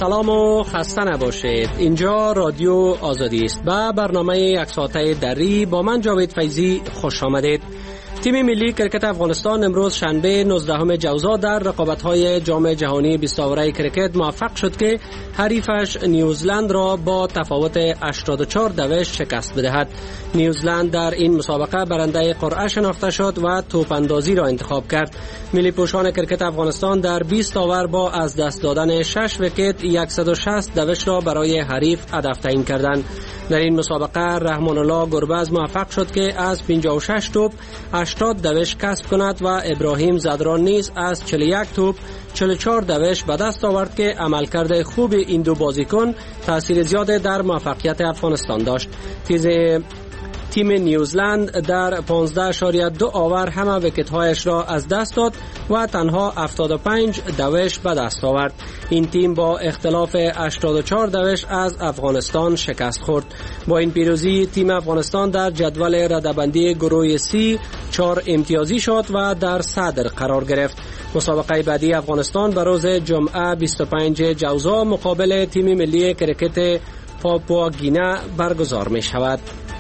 سلام و خسته نباشید. اینجا رادیو آزادی است. با برنامه یک ساعته دری با من جاوید فیضی خوش آمدید. تیم ملی کرکت افغانستان امروز شنبه 19 جوزا در رقابت‌های جام جهانی 20 اوره کرکت موفق شد که حریفش نیوزلند را با تفاوت 84 دوش شکست بدهد. نیوزلند در این مسابقه برنده قرعه شناخته شد و توپ اندازی را انتخاب کرد. ملی پوشان کرکت افغانستان در 20 اوور با از دست دادن 6 ویکت 160 دوش را برای حریف هدف تعیین کردند. در این مسابقه رحمان الله گربز موفق شد که از 56 توپ 80 دوش کسب کند و ابراهیم زدران نیز از 41 توپ 44 دوش به دست آورد که عملکرد خوب این دو بازیکن تاثیر زیاد در موفقیت افغانستان داشت. تیم نیوزلند در 15.2 اوور همه ویکت‌هایش را از دست داد و تنها 75 دوش به دست آورد. این تیم با اختلاف 84 دوش از افغانستان شکست خورد. با این پیروزی تیم افغانستان در جدول رده‌بندی گروه C 4 امتیازی شد و در صدر قرار گرفت. مسابقه بعدی افغانستان به روز جمعه 25 جوزا مقابل تیم ملی کرکت پاپوا گینه برگزار می شود.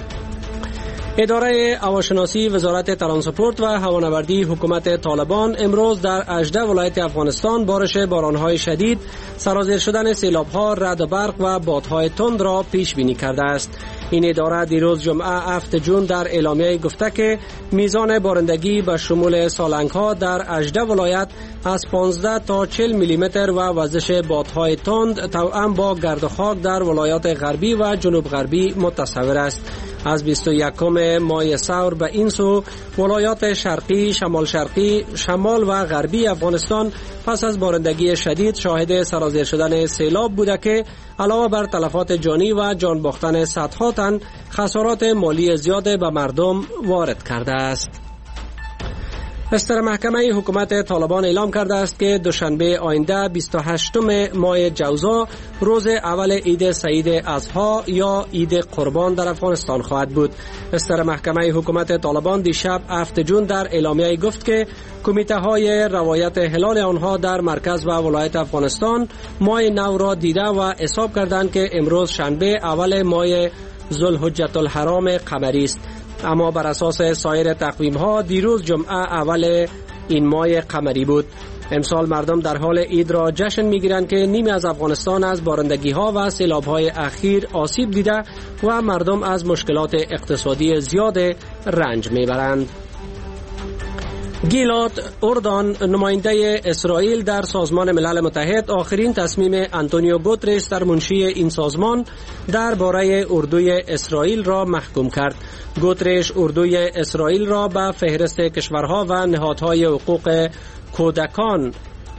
اداره هواشناسی وزارت ترانسپورت و هوانوردی حکومت طالبان امروز در 18 ولایت افغانستان بارش بارانهای شدید، سرازیر شدن سیلاب‌ها، رعد و برق و بادهای تند را پیش بینی کرده است. این اداره دیروز جمعه 7 جون در اعلامیه گفته که میزان بارندگی به شمول سالنگ‌ها در 18 ولایت از 15 تا 40 میلیمتر و وزش بادهای تند توأم با گرد و خاک در ولایات غربی و جنوب غربی متصور است. از 21 ماه سور به این سو ولایات شرقی، شمال شرقی، شمال و غربی افغانستان پس از بارندگی شدید شاهد سرازیر شدن سیلاب بوده که علاوه بر تلفات جانی و جان باختن صدها تن خسارات مالی زیاد به مردم وارد کرده است. محکمه حکومت طالبان اعلام کرده است که دوشنبه آینده 28 ماه جوزا روز اول عید سعید اضحی یا عید قربان در افغانستان خواهد بود. محکمه حکومت طالبان دیشب 7 جون در اعلامیه گفت که کمیته های روایت هلال آنها در مرکز و ولایت افغانستان ماه نو را دیده و حساب کردند که امروز شنبه اول ماه ذوالحجة الحرام قمری است. اما بر اساس سایر تقویم ها دیروز جمعه اول این ماه قمری بود. امسال مردم در حال عید را جشن میگیرند که نیمی از افغانستان از بارندگی ها و سیلاب های اخیر آسیب دیده و مردم از مشکلات اقتصادی زیاد رنج میبرند. گیلاد اردان، نماینده اسرائیل در سازمان ملل متحد، آخرین تصمیم آنتونیو گوترش در منشی این سازمان درباره اردوی اسرائیل را محکوم کرد. گوترش اردوی اسرائیل را به فهرست کشورها و نهادهای حقوق کودکان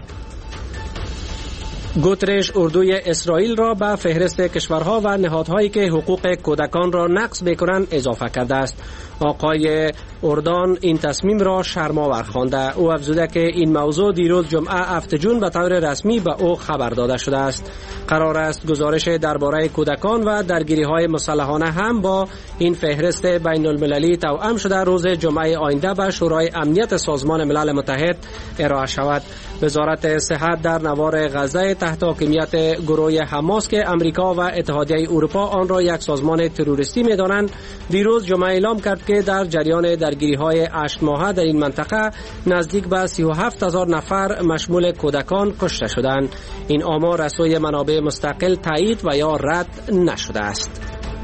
و نهادهایی که حقوق کودکان را نقض می‌کنند اضافه کرده است. آقای اردان این تصمیم را شرم‌آور خوانده. او افزوده که این موضوع دیروز جمعه 7 جون به طور رسمی به او خبر داده شده است. قرار است گزارش درباره کودکان و درگیری‌های مسلحانه هم با این فهرست بین‌المللی توأم شده روز جمعه آینده به شورای امنیت سازمان ملل متحد ارائه شود. وزارت صحت در نوار غزه تحت حاکمیت گروه حماس که امریکا و اتحادیه اروپا آن را یک سازمان تروریستی می‌دانند، دیروز جمعه اعلام کرد که در جریان درگیری‌های 8 ماهه در این منطقه نزدیک به 37,000 نفر مشمول کودکان کشته شدند. این آمار از سوی منابع مستقل تایید و یا رد نشده است.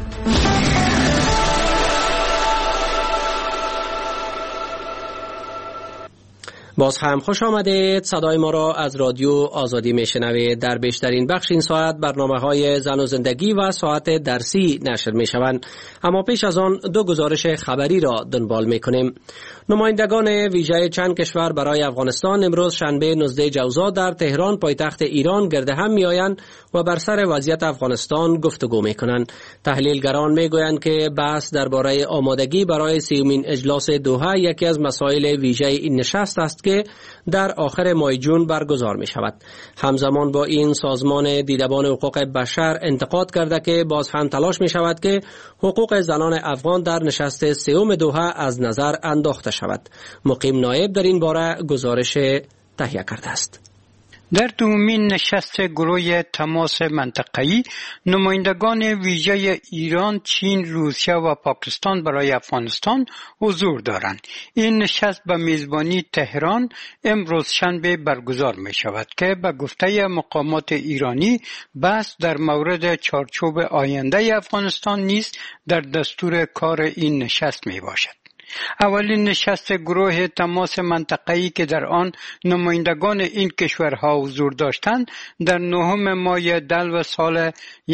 باز هم خوش آمدید. صدای ما را از رادیو آزادی میشنوید. در بیشترین بخش این ساعت برنامه‌های زن و زندگی و ساعت درسی نشر میشوند. اما پیش از آن دو گزارش خبری را دنبال میکنیم. نمایندگان ویژه چند کشور برای افغانستان امروز شنبه 19 جوزا در تهران پایتخت ایران گرد هم میآیند و بر سر وضعیت افغانستان گفتگو میکنند. تحلیلگران میگویند که بحث درباره آمادگی برای 30مین اجلاس دوحه یکی از مسائل ویژه این نشست است که در آخر ماه جون برگزار می شود. همزمان با این سازمان دیدبان حقوق بشر انتقاد کرده که باز هم تلاش می شود که حقوق زنان افغان در نشست سوم دوحه از نظر انداخته شود. مقیم نایب در این باره گزارش تهیه کرده است. در دومین نشست گروه تماس منطقه‌ای نمایندگان ویژه ایران، چین، روسیه و پاکستان برای افغانستان حضور دارند. این نشست به میزبانی تهران امروز شنبه برگزار می شود که به گفته مقامات ایرانی بحث در مورد چارچوب آینده افغانستان نیز در دستور کار این نشست می باشد. اولین نشست گروه تماس منطقه‌ای که در آن نمایندگان این کشورها حضور داشتند در 9 ماه دلو سال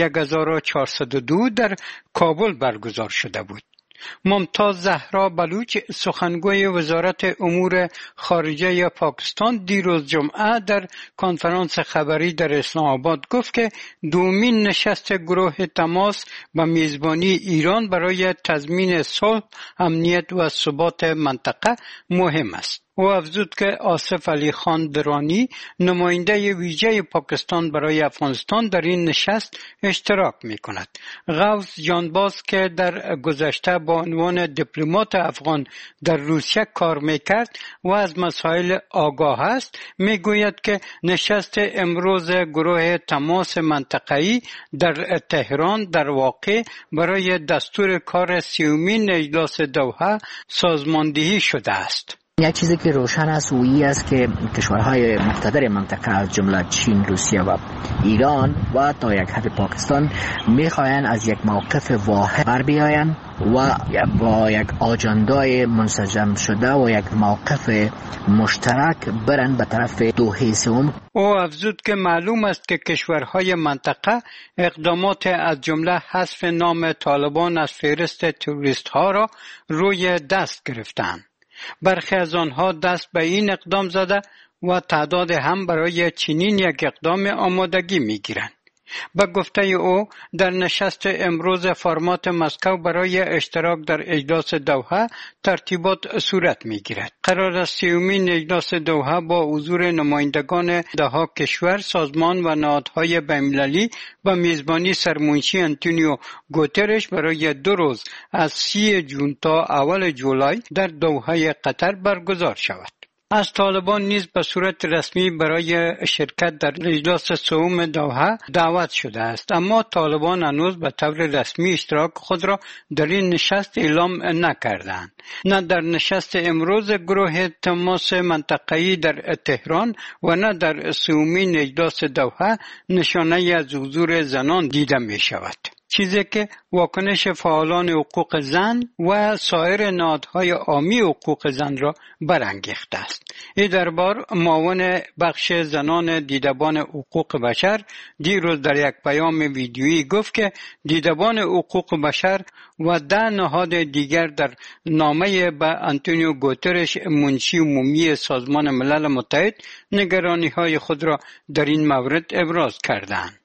1402 در کابل برگزار شده بود. ممتاز زهرا بلوچ سخنگوی وزارت امور خارجه پاکستان دیروز جمعه در کنفرانس خبری در اسلام آباد گفت که دومین نشست گروه تماس به میزبانی ایران برای تضمین صلح، امنیت و ثبات منطقه مهم است. او افزود که آصف علی خان درانی نماینده ویژه پاکستان برای افغانستان در این نشست اشتراک می کند. غوث جانباز که در گذشته با عنوان دیپلمات افغان در روسیه کار می کرد و از مسائل آگاه است می گوید که نشست امروز گروه تماس منطقه‌ای در تهران در واقع برای دستور کار 30مین اجلاس دوحه سازماندهی شده است. یک چیزی که روشن است و این است که کشورهای مقتدر منطقه از جمله چین، روسیه و ایران و تا یک حد پاکستان میخواهند از یک موقف واحد بر بیایند و با یک آجندای منسجم شده و یک موقف مشترک برند به طرف دوحه سوم. او افزود که معلوم است که کشورهای منطقه اقدامات از جمله حذف نام طالبان از فهرست تروریست ها را روی دست گرفتند. برخی از آنها دست به این اقدام زده و تعداد هم برای چنین یک اقدام آمادگی می‌گیرند. به گفته او در نشست امروز فرمات مسکو برای اشتراک در اجلاس دوحه ترتیبات صورت می‌گیرد. قرار است 30مین اجلاس دوحه با حضور نمایندگان ده‌ها کشور، سازمان و نهادهای بین‌المللی و میزبانی سرمنشی آنتونیو گوترش برای 2 روز از 30 جون تا اول جولای در دوحه قطر برگزار شود. از طالبان نیز به صورت رسمی برای شرکت در اجلاس سوم دوحه دعوت شده است، اما طالبان هنوز به طور رسمی اشتراک خود را در این نشست اعلام نکردند. نه در نشست امروز گروه تماس منطقه‌ای در تهران و نه در 30مین اجلاس دوحه نشانه از حضور زنان دیده می شود، چیزی که واکنش فعالان حقوق زن و سایر نهادهای عامی حقوق زن را برانگیخته است. این دربار معاون بخش زنان دیدبان حقوق بشر دیروز در یک پیام ویدیویی گفت که دیدبان حقوق بشر و 10 نهاد دیگر در نامه به آنتونیو گوترش منشی عمومی سازمان ملل متحد نگرانی‌های خود را در این مورد ابراز کردند.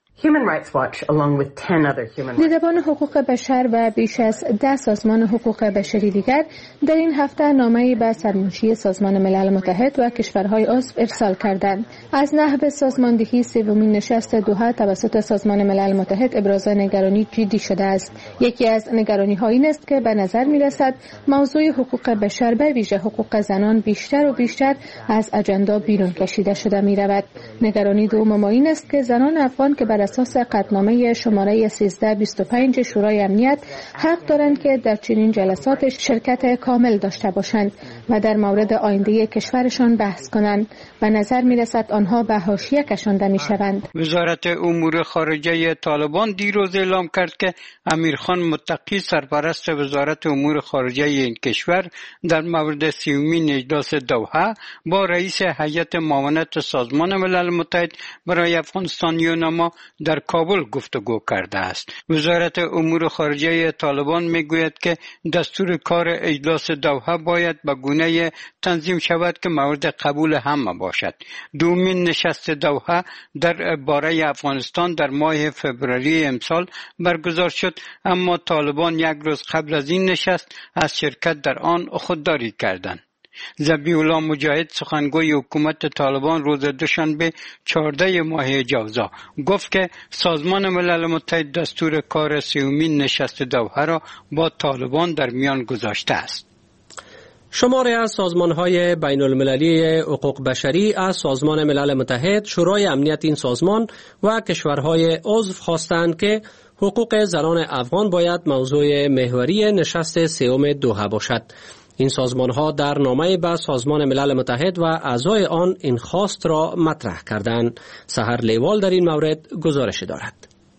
دیدبان حقوق بشر و بیش از 10 سازمان حقوق بشری دیگر در این هفته نامه‌ای به سرمنشی سازمان ملل متحد و کشورهای عضو ارسال کردند. از نحو سازماندهی 30مین نشست دوحه توسط سازمان ملل متحد ابراز نگرانی جدی شده است. یکی از نگرانی‌ها این است که به نظر می‌رسد موضوع حقوق بشر به ویژه حقوق زنان بیشتر و بیشتر از اجندا بیرون کشیده شده می‌رود. نگرانی دوم این است که زنان افغان که بر اساس قطعنامه شماره 1325 شورای امنیت حق دارند که در چنین جلسات شرکت کامل داشته باشند و در مورد آینده کشورشان بحث کنند. به نظر می‌رسد آنها به حاشیه کشانده می‌شوند. وزارت امور خارجه طالبان دیروز اعلام کرد که امیرخان متقی سرپرست وزارت امور خارجه این کشور در مورد 30مین اجلاس دوحه با رئیس هیئت معاونت سازمان ملل متحد برای افغانستان یوناما در کابل گفتگو کرده است. وزارت امور خارجه طالبان میگوید که دستور کار اجلاس دوحه باید به گونه‌ای تنظیم شود که مورد قبول همه باشد. دومین نشست دوحه در باره افغانستان در ماه فوریه امسال برگزار شد، اما طالبان یک روز قبل از این نشست از شرکت در آن خودداری کردند. ذبیح الله مجاهد سخنگوی حکومت طالبان روز دوشنبه 14 ماه جوزا گفت که سازمان ملل متحد دستور کار 30مین نشست دوحه را با طالبان در میان گذاشته است. شماری از سازمان‌های بین‌المللی حقوق بشری از سازمان ملل متحد، شورای امنیت این سازمان و کشورهای عضو خواستند که حقوق زنان افغان باید موضوع محوری نشست سوم دوحه باشد. این سازمان‌ها در نامه به سازمان ملل متحد و اعضای آن این خواست را مطرح کردند. سحر لیوال در این مورد گزارش دارد.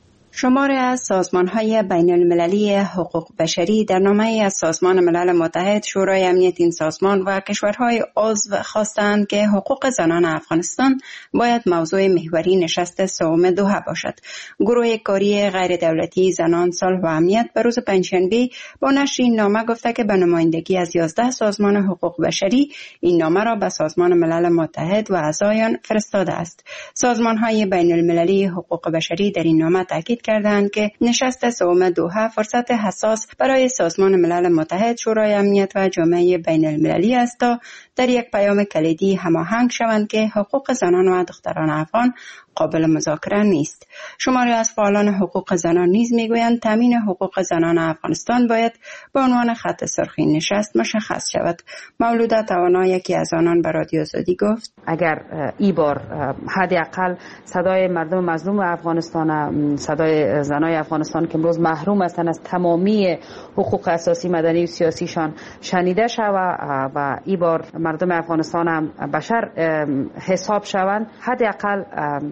شماری از سازمان‌های بین‌المللی حقوق بشری در نامه از سازمان ملل متحد، شورای امنیت این سازمان و کشورهای عضو خواستند که حقوق زنان افغانستان باید موضوع محوری نشست سوم دوحه باشد. گروه کاری غیر دولتی زنان، صلح و امنیت به روز پنجشنبه با نشر این نامه گفته که به نمایندگی از 11 سازمان حقوق بشری این نامه را به سازمان ملل متحد و اعضایان فرستاده است. سازمان‌های بین‌المللی حقوق بشری در این نامه تاکید کردند که نشست سوم دوحه فرصت حساس برای سازمان ملل متحد، شورای امنیت و جامعه بین المللی است تا در یک پیام کلیدی هماهنگ شوند که حقوق زنان و دختران افغان قابل مذاکره نیست. شماری از فعالان حقوق زنان نیز میگویند تامین حقوق زنان افغانستان باید به عنوان خط سرخ این نشست مشخص شود. مولوده توانا، یکی از آنان، به رادیو آزادی گفت اگر این بار حداقل صدای مردم مظلوم افغانستان، صدای زنای افغانستان که امروز محروم هستند از تمامی حقوق اساسی، مدنی و سیاسیشان شنیده شود و این بار مردم افغانستان هم بشر حساب شوند، حداقل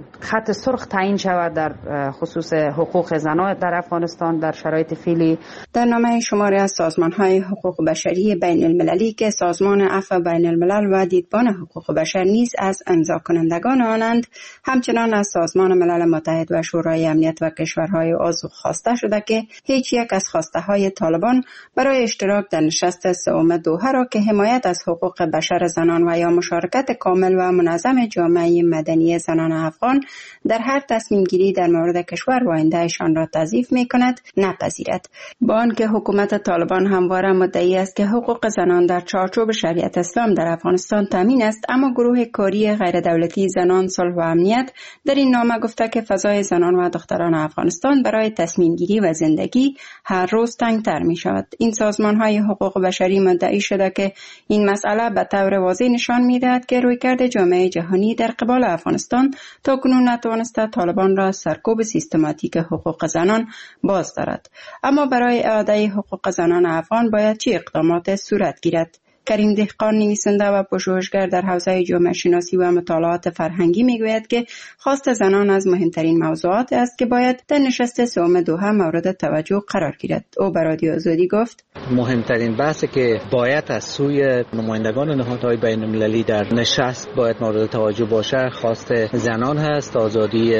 خط سرخ تعیین شود در خصوص حقوق زنان در افغانستان در شرایط فعلی. در نامه شماری از سازمان‌های حقوق بشری بین المللی که سازمان عفو بین الملل و دیدبان حقوق بشر نیز از امضا کنندگان آنند، همچنان از سازمان ملل متحد و شورای امنیت و کشورهای عضو خواسته شده که هیچ یک از خواسته‌های طالبان برای اشتراک در نشست سوم دوحه را که حمایت از حقوق بشر زنان و یا مشارکت کامل و منظم جامعه مدنی زنان افغان در هر تصمیم گیری در مورد کشور و آیندهشان را تضعیف می کند نپذیرد. با آنکه حکومت طالبان همواره مدعی است که حقوق زنان در چارچوب شریعت اسلام در افغانستان تامین است، اما گروه کاری غیر دولتی زنان، صلح و امنیت در این نامه گفته که فضای زنان و دختران افغانستان برای تصمیم گیری و زندگی هر روز تنگتر می شود. این سازمان های حقوق بشری مدعی شده که این مسئله به طور واضح نشان می دهد که رویکرد جامعه جهانی در قبال افغانستان تا کنون نتوانسته طالبان را سرکوب سیستماتیک حقوق زنان باز دارد. اما برای اعاده حقوق زنان افغان باید چه اقدامات صورت گیرد؟ کریم دهقان، نویسنده و پژوهشگر در حوزه جامعه شناسی و مطالعات فرهنگی میگوید که خواست زنان از مهمترین موضوعات است که باید در نشست سوم دوحه مورد توجه قرار گیرد. او به رادیو آزادی گفت مهمترین بحثی که باید از سوی نمایندگان نهادهای بین المللی در نشست باید مورد توجه باشه خواست زنان هست. آزادی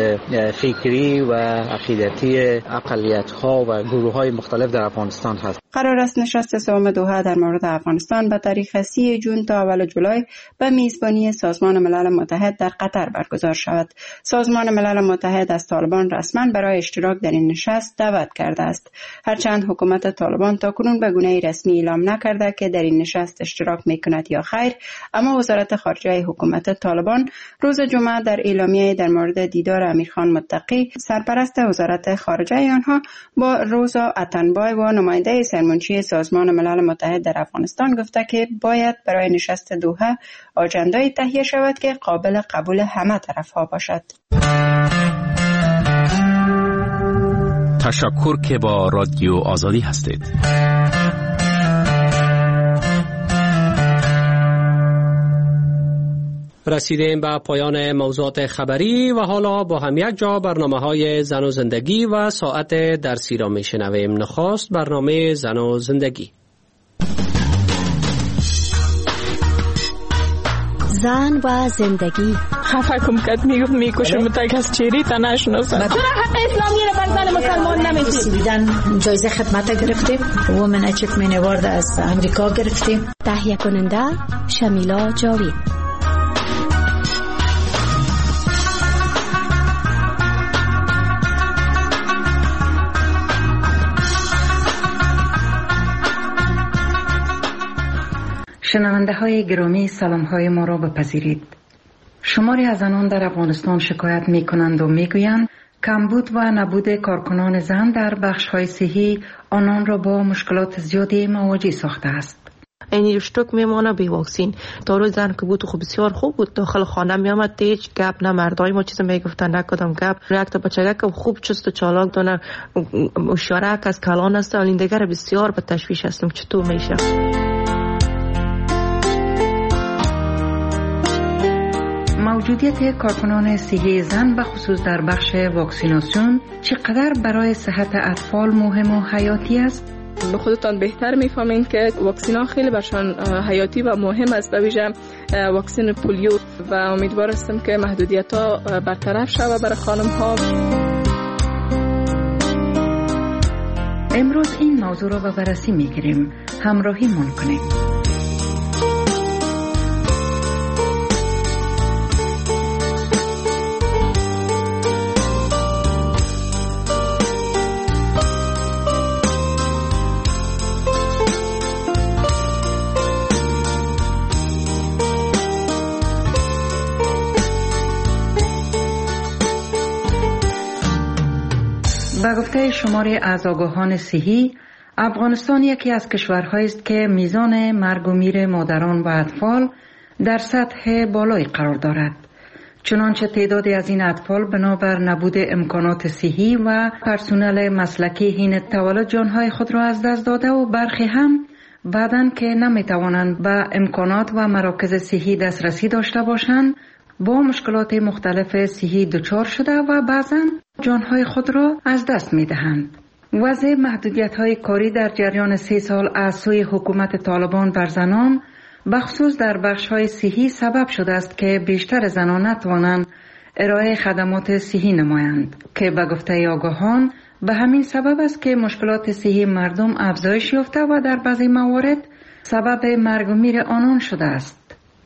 فکری و عقیدتی اقلیت‌ها و گروه‌های مختلف در افغانستان هست. قرار است نشست سوم دوحه در مورد افغانستان به تاریخ 30 جون تا اول جولای به میزبانی سازمان ملل متحد در قطر برگزار شود. سازمان ملل متحد از طالبان رسما برای اشتراک در این نشست دعوت کرده است. هرچند حکومت طالبان تاکنون به گونه رسمی اعلام نکرده که در این نشست اشتراک میکند یا خیر، اما وزارت خارجه حکومت طالبان روز جمعه در اعلامیه در مورد دیدار امیرخان متقی، سرپرست وزارت خارجه آنها، با روزا اتنبای و نماینده سرمنشی سازمان ملل متحد در افغانستان گفته که باید برای نشست دوحه آجنده‌ای تهیه شود که قابل قبول همه طرف‌ها باشد. تشکر که با رادیو آزادی هستید. رسیدیم به پایان موضوعات خبری و حالا با هم یک جا برنامه‌های زن و زندگی و ساعت درسی را میشنویم. نخست برنامه زن و زندگی. زن و زندگی. خفه کم کت میکشه متک از چیری تا نشناسن. چرا حق اسلامی را بر زن مسلمان نمیدی؟ سویدن جایزه خدمت گرفتیم. وومن اچیومنت اوارد از امریکا گرفتیم. تهیه کننده شمیلا جاوید. شنونده های گرامی، سلام های ما را بپذیرید. شماری از زنان در افغانستان شکایت می کنند و می گویند کمبود و نبود کارکنان زن در بخش های صحی آنان را با مشکلات زیادی مواجه ساخته است. این اشتک میمونه بی واکسین. داروی زن که بود خب بسیار خوب بود، داخل خانه میامد هیچ گپ نه مردای ما چیز میگفتن نه کدام گپ. یک تا بچگک که خوب چست و چالاک دونه اشاره از کلان است، این دیگر بسیار به تشویش هستم چطور میشه. موجودیت کارکنان صحی زن به خصوص در بخش واکسیناسیون چقدر برای صحت اطفال مهم و حیاتی است؟ به خودتان بهتر میفهمین که واکسین ها خیلی برشان حیاتی و مهم است، به ویژه واکسن پولیو، و امیدوار هستم که محدودیت ها برطرف شود برای خانم ها. امروز این موضوع را به بررسی میگیریم، همراهی من کنید. به گفته شماری از آگاهان صحی، افغانستان یکی از کشورهایی است که میزان مرگ و میر مادران و اطفال در سطح بالایی قرار دارد. چنانچه تعدادی از این اطفال بنابر نبود امکانات صحی و پرسنل مسلکی حین تولد جانهای خود را از دست داده و برخی هم بعداً که نمیتوانند به امکانات و مراکز صحی دسترسی داشته باشند با مشکلات مختلف صحی دچار شده و بعضاً جانهای خود را از دست می‌دهند. وضع محدودیت‌های کاری در جریان 3 سال از سوی حکومت طالبان بر زنان بخصوص در بخش‌های صحی سبب شده است که بیشتر زنان نتوانند ارائه خدمات صحی نمایند که به گفته آگاهان به همین سبب است که مشکلات صحی مردم افزایش یافته و در بعضی موارد سبب مرگ و میر آنان شده است.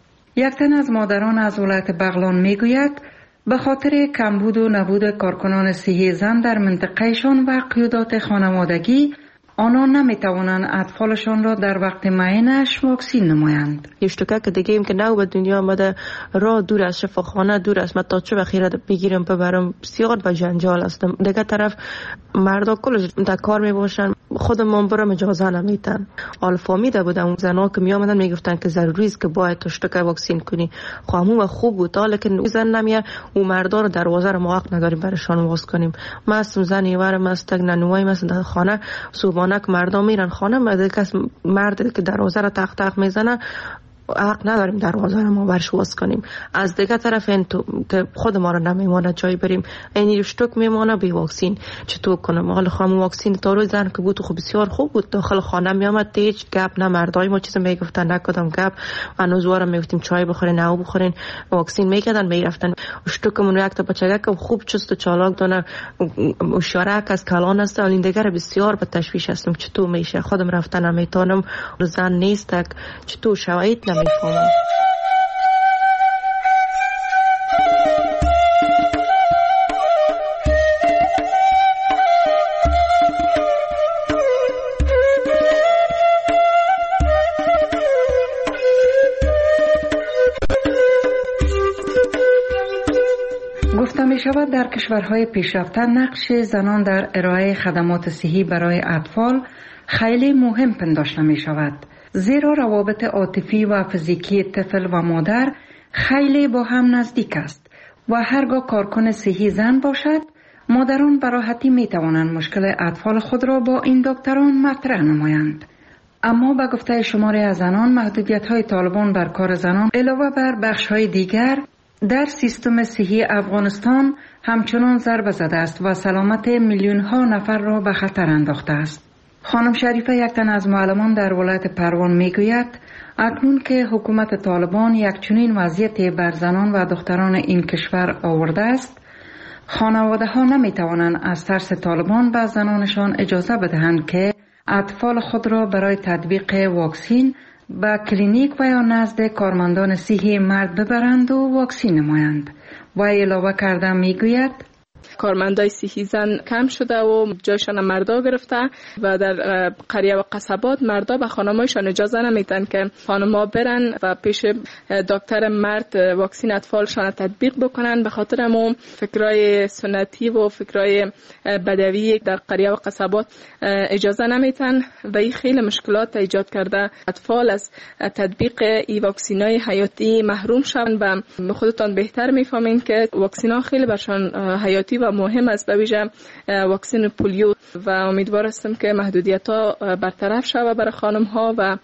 یک تن از مادران از ولایت بغلان میگوید به خاطر کمبود و نبود کارکنان صحی زن در منطقهشان و قیودات خانوادگی آنان نمیتوانند اطفالشان را در وقت معینش واکسین نمایند. یشتکه که دیگه ایم که نو به دنیا آمده، راه دور از شفاخانه، دور از تا چه بخیره بگیرم ببرم، بسیار به جنجال هستم. دیگه طرف مردا کلش در کار میباشن، خودمون برام اجازه نمیدن. حال فهمیده بودم اون زنا که میامدن میگفتن که ضروری است که باید تشتکه واکسین کنی. خامو خوب بود، لیکن زن نمیه و مردا رو دروازه رو موقع نداریم براشون واکس کنیم. ما هستم زنی ورم است ننوای مثلا در خانه صبحانه که مردم میرن خانه، کس مرد که دروازه رو تق تق میزنه حق نداریم دروازه رو ما برش واس کنیم. از دیگه طرف این تو که خود ما رو نمیمانه جایی بریم، این اشتک میمانه بی واکسین چطور کنم؟ حالا خام واکسین داروی زن که بود خب بسیار خوب بود، داخل خانه میامد هیچ گپ نه مردای ما چیز میگفتن نه کدام گپ. هنوزوارم میگفتیم چای بخورین نه بخورین، واکسین میکردن میرفتن. اشتکمون یک تا بچگک خوب چست و چالاک دونه اشاره از کلان است، این دیگر بسیار به تشویش هستم چطور میشه. خودم رفتن نمیتونم، زن نیست چطور شوید نمیفهمم. گفته می شود در کشورهای پیشرفته نقش زنان در ارائه خدمات صحی برای اطفال خیلی مهم پنداشته می شود، زیرا روابط عاطفی و فیزیکی طفل و مادر خیلی با هم نزدیک است و هرگاه کارکن صحی زن باشد، مادران به راحتی می توانند مشکل اطفال خود را با این دکتران مطرح نمایند. اما به گفته شماری از زنان، محدودیت‌های طالبان بر کار زنان علاوه بر بخش‌های دیگر در سیستم صحی افغانستان همچنان ضربه زده است و سلامت میلیون‌ها نفر را به خطر انداخته است. خانم شریفه، یک تن از معلمان در ولایت پروان میگوید اکنون که حکومت طالبان یک چنین وضعیتی بر زنان و دختران این کشور آورده است، خانواده ها نمی توانند از ترس طالبان به زنانشان اجازه بدهند که اطفال خود را برای تطبیق واکسین به کلینیک و یا نزد کارمندان صحی مرد ببرند و واکسین نمایند. و علاوه کرده میگوید کارمندای صحی زن کم شده و جایشان مردا گرفته و در قریه و قصبات مردا به خانمایشان اجازه نمیدن که خانما برن و پیش دکتر مرد واکسین اطفالشان تطبیق بکنن. به خاطر همون فکرای سنتی و فکرای بدوی در قریه و قصبات اجازه نمیدن و این خیلی مشکلات ایجاد کرده. اطفال از تطبیق این واکسینای حیاتی محروم شوند و خودتان بهتر میفهمین که واکسینا خیلی برشان حیاتی و مهم است، به ویژه واکسن پولیو و امیدوار هستم که محدودیت ها برطرف شود برای خانم ها و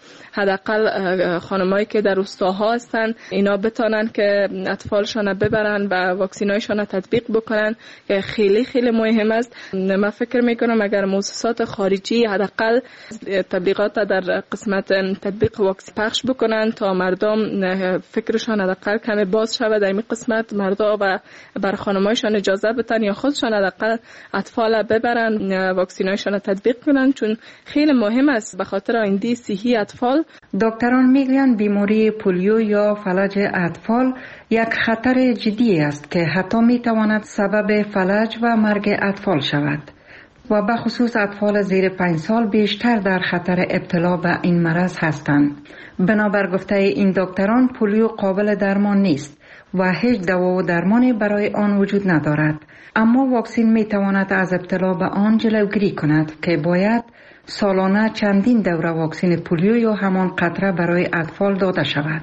حداقل خانمایی که در روستاها هستند اینا بتونن که اطفالشان ببرن و واکسینایشان تطبیق بکنن که خیلی خیلی مهم است. من فکر میکنم اگر مؤسسات خارجی حداقل تبلیغات در قسمت تطبیق واکسن پخش بکنن تا مردم فکرشان حداقل کمی باز شود در این قسمت، مردا و بر خانمایشان اجازه بدن یا خودشان حداقل اطفال ببرن واکسینایشان تطبیق کنن، چون خیلی مهم است به خاطر آینده صحی اطفال. دکتران میگویند بیماری پولیو یا فلج اطفال یک خطر جدی است که حتی میتواند سبب فلج و مرگ اطفال شود و به خصوص اطفال زیر 5 سال بیشتر در خطر ابتلا به این مرض هستند. بنابر گفته این دکتران پولیو قابل درمان نیست و هیچ دوا و درمانی برای آن وجود ندارد، اما واکسین میتواند از ابتلا به آن جلوگیری کند که باید سالانه چندین دوره واکسن پولیو یا همان قطره برای اطفال داده شود.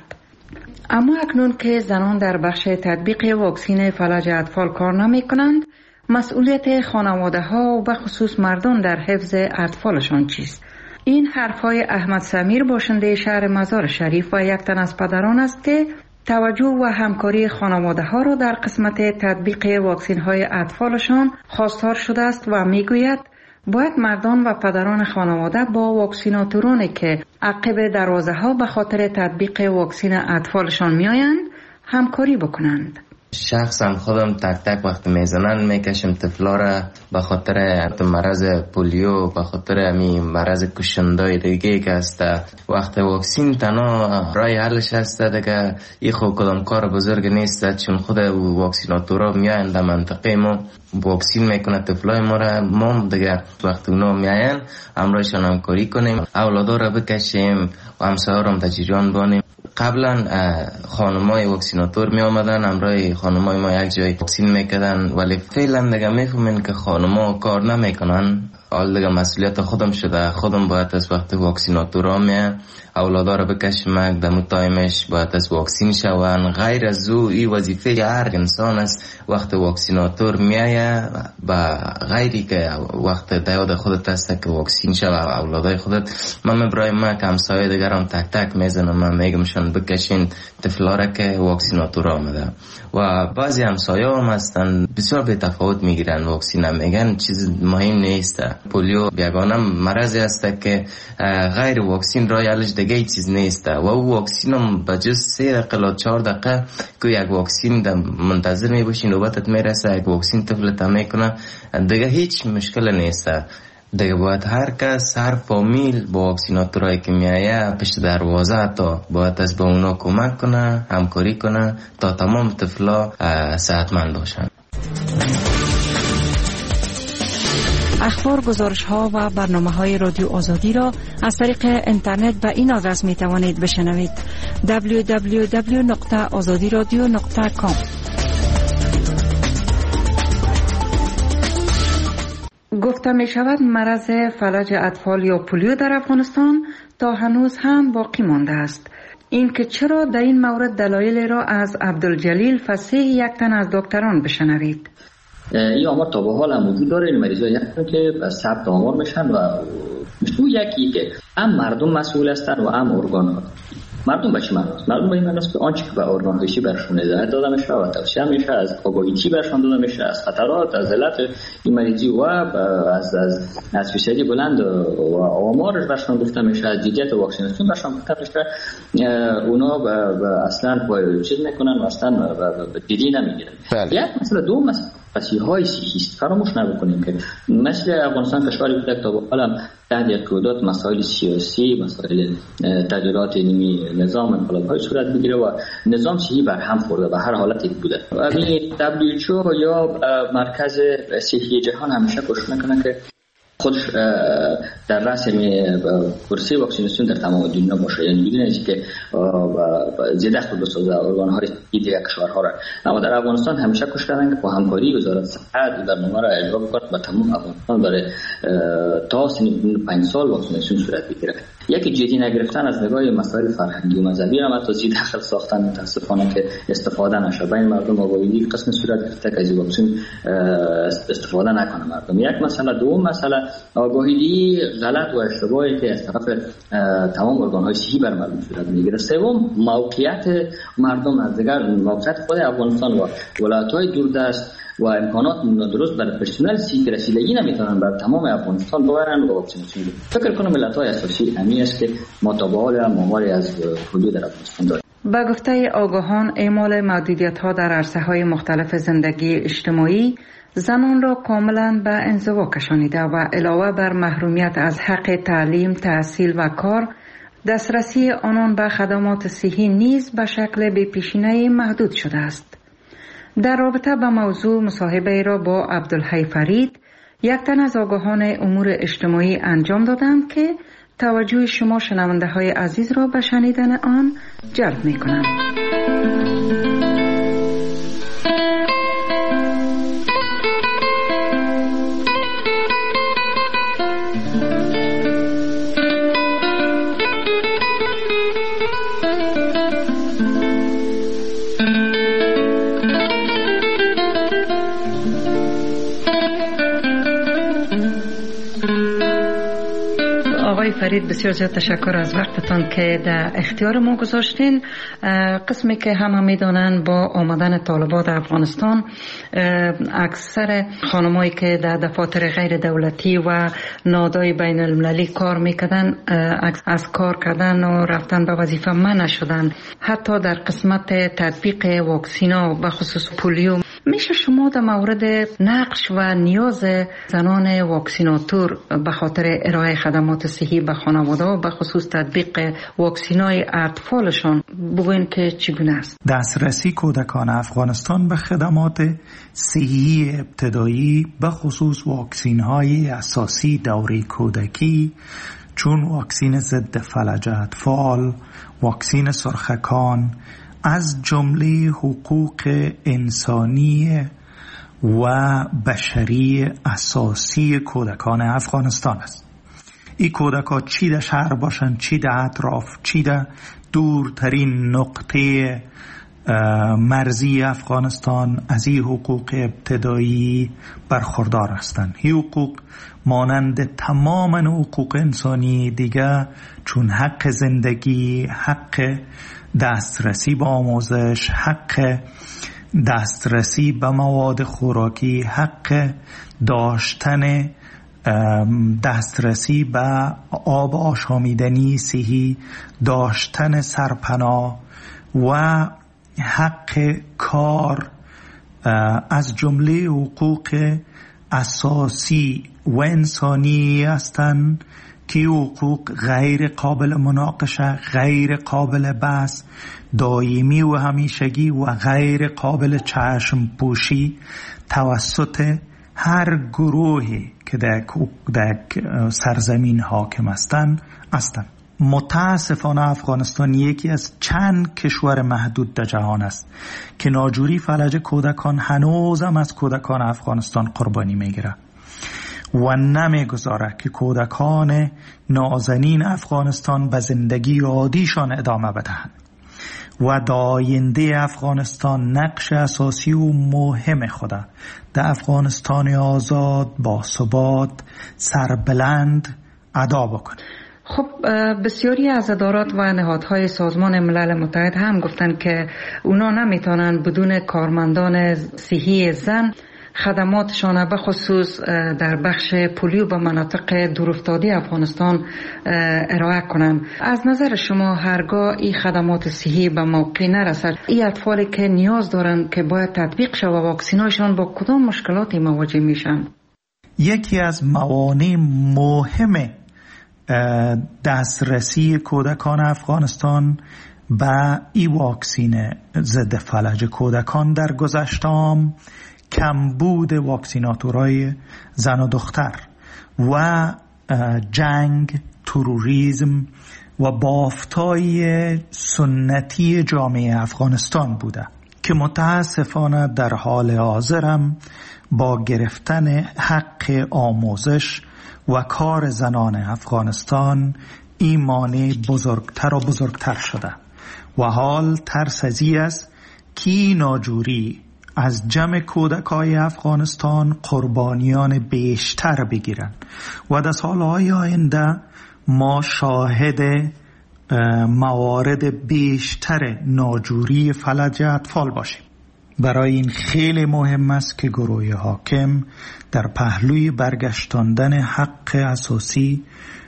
اما اکنون که زنان در بخش تطبیق واکسن فلج اطفال کار نمی کنند، مسئولیت خانواده ها و به خصوص مردان در حفظ اطفالشان چیست؟ این حرفای احمد سمیر باشنده شهر مزار شریف و یک تن از پدران است که توجه و همکاری خانواده ها را در قسمت تطبیق واکسن های اطفالشان خواستار شده است و میگوید باید مردان و پدران خانواده با واکسیناتورانی که عقب دروازه ها به خاطر تطبیق واکسن اطفالشان میآیند همکاری بکنند. شخصا خودم تک تک وقت میزنن میکشم طفلا را به خاطر مرض پولیو، به خاطر امی مرض کشندای دیگه که است. وقت واکسین تنها رای حلش است دیگه. این خود کدام کار بزرگ نیست، چون خود واکسیناتورا میاین در منطقه ما واکسین میکنه طفلای ما را. ما دیگه وقت اونا میاین همراهشان همکاری کنیم، اولادا را بکشیم و همسایه را تجیران بانیم. قبلا خانمای واکسیناتور می آمدن همراه خانمای ما یک جای واکسین میکردن، ولی فعلا دیگه میفهمین که خانما کار نمیکنن. حال دیگه مسئولیت خودم شده، خودم باید از وقت واکسیناتورا میان اولادا را بکشم دمو تایمش باید از واکسین شون. غیر از او این وظیفه هر انسان است وقت واکسیناتور میایه، با غیری که وقت دیاد خودت است که واکسین شوه اولادای خودت. من برای ما که همسایه دیگرم تک تک میزنم، من میگمشون بکشین طفلا را که واکسیناتور آمده. و بعضی همسایه هم هستن بسیار به تفاوت میگیرن واکسین، میگن چیز مهم نیست. پولیو یگانه مرضی است که غیر واکسین رای حلش دیگه چیز نیست و او واکسین هم بجز 3 دقیقه تا 4 دقیقه که یک واکسین منتظر میباشی نوبتت میرسه، یک واکسین طفلت میکنه دیگه هیچ مشکل نیست. دیگه باید هر کس، هر فامیل با واکسیناتورایی که میایه پشت دروازه تا باید از به اونا کمک کنه، همکاری کنه تا تمام طفلا صحتمند باشن. اخبار، گزارش‌ها و برنامه‌های رادیو آزادی را از طریق اینترنت به این آدرس می‌توانید بشنوید: www.azadiradio.com. گفته می شود مرض فلج اطفال یا پولیو در افغانستان تا هنوز هم باقی مانده است. این که چرا در این مورد دلایل را از عبدالجلیل فصیح یک تن از دکتران بشنوید. این آمار تا به حال هم وجود داره. این مریضا یکی که ثبت آمار میشن و یکی که هم مردم مسئول هستن و هم ارگان ها. مردم به چی معنی است؟ مردم به این معنی است که آنچه که به ارگان‌ریزی برشون هدایت داده میشه و توصیه میشه، از آگاهی چی برشون داده میشه، از خطرات، از علت این مریضی و از فیصدی بلند و آمارش برشون گفته میشه، از جدیت واکسیناسیون برشون گفته میشه. اونا اصلا چیز میکنن و اصلا جدی نمیگیرن. یک مسئله، دسترسی‌های صحی است. فراموش نکنیم که مثل افغانستان کشوری بوده که تا به حال تحت یک قدرت مسائل سیاسی، مسائل تغییرات نظام انقلاب‌های صورت می‌گیره و نظام صحی بر هم خورده و هر حالتی بوده. این WHO یا مرکز صحی جهان همیشه کوشش می‌کنه که خودش در رأس کرسی واکسیناسیون در تمام دنیا باشه، یعنی بدون اینکه زیاده خود بسازه ارگان‌های دیگر کشورها را. اما در افغانستان همیشه کوشش کردن که با همکاری وزارت صحت برنامه را اجرا بکنه و تمام افغانستان برای تا سن 5 سال واکسیناسیون صورت بگیره. یکی جدی نگرفتن از نگاه مسائل فرهنگی و مذهبی هم حتی زیر داخل ساختن متاسفانه که استفاده نشه. بین مردم آگاهی قسم صورت گرفته که از واکسن استفاده نکنه مردم. یک مسئله. دوم مسئله آگاهی غلط و اشتباهی که از طرف تمام ارگان‌های صحی بر مردم صورت میگیره. سوم موقعیت مردم از دیگر موقعیت خود افغانستان و ولایت‌های دوردست و امکانات نادرست برای پرسنل صحی که رسیدگی نمیتونن بر تمام افغانستان ببرن و واکسیناسیون. فکر کنم ملت‌های اساسی همین است که ما تا به حال ماماری از حدود در افغانستان داریم. با گفته آگاهان اعمال محدودیت‌ها در عرصه‌های مختلف زندگی اجتماعی زنان را کاملا به انزوا کشانیده و علاوه بر محرومیت از حق تعلیم، تحصیل و کار، دسترسی آنان به خدمات صحی نیز به شکل بی‌پیشینه‌ای محدود شده است. در رابطه با موضوع مصاحبه را با عبدالحی فرید، یک تن از آگاهان امور اجتماعی انجام دادند که توجه شما شنونده های عزیز را به شنیدن آن جلب می کنند. فرید، بسیار زیاد تشکر از وقتتان که در اختیار ما گذاشتین. قسمی که همه میدونن با آمدن طالبان در افغانستان اکثر خانمایی که در دفاتر غیر دولتی و نهادهای بین المللی کار میکردن از کار کردن و رفتن به وظیفه منع شدن. حتی در قسمت تطبیق واکسینا به خصوص پولیو، میشه شما در مورد نقش و نیاز زنان واکسیناتور به خاطر ارائه خدمات صحی به خانواده و به خصوص تطبیق واکسینای اطفالشان بگوین که چگونه است؟ دسترسی کودکان افغانستان به خدمات صحی ابتدایی به خصوص واکسین‌های اساسی دوره کودکی چون واکسین ضد فلج اطفال، واکسین سرخکان از جمله حقوق انسانی و بشری اساسی کودکان افغانستان است. این کودکان چی در شهر باشن، چی در اطراف، چی در دورترین نقطه مرزی افغانستان از این حقوق ابتدایی برخوردار هستند. این حقوق مانند تمام حقوق انسانی دیگه چون حق زندگی، حق دسترسی به آموزش، حق دسترسی به مواد خوراکی، حق داشتن دسترسی به آب آشامیدنی صحی، داشتن سرپناه و حق کار از جمله حقوق اساسی و انسانی هستند که حقوق غیر قابل مناقشه، غیر قابل بحث، دائمی و همیشگی و غیر قابل چشم پوشی توسط هر گروهی که در سرزمین حاکم هستند. متاسفانه افغانستان یکی از چند کشور محدود در جهان است که ناجوری فلج کودکان هنوزم از کودکان افغانستان قربانی میگیره و نمیگذاره که کودکان نازنین افغانستان به زندگی عادیشان ادامه بدهند و در آینده افغانستان نقش اساسی و مهم خود در افغانستان آزاد با ثبات سربلند ادا بکنه. خب بسیاری از ادارات و نهادهای سازمان ملل متحد هم گفتن که اونا نمیتونن بدون کارمندان صحی زن خدماتشان به خصوص در بخش پولیو به مناطق دورافتاده افغانستان ارائه کنند. از نظر شما هرگاه این خدمات صحی به موقع نرسد، این اطفالی که نیاز دارند که باید تطبیق شود واکسیناشان با کدام مشکلاتی مواجه میشن؟ یکی از موانع مهم دسترسی کودکان افغانستان به ای واکسین ضد فلج کودکان در گذشتم کمبود واکسیناتورهای زن و دختر و جنگ، تروریسم و بافتای سنتی جامعه افغانستان بوده که متاسفانه در حال حاضرم با گرفتن حق آموزش و کار زنان افغانستان این مانع بزرگتر و بزرگتر شده و حال ترس از این است که ناجوری از جمع کودکای افغانستان قربانیان بیشتر بگیرن و در سالهای آینده ما شاهد موارد بیشتر ناجوری فلج اطفال باشیم. برای این خیلی مهم است که گروه حاکم در پهلوی برگشتاندن حق اساسی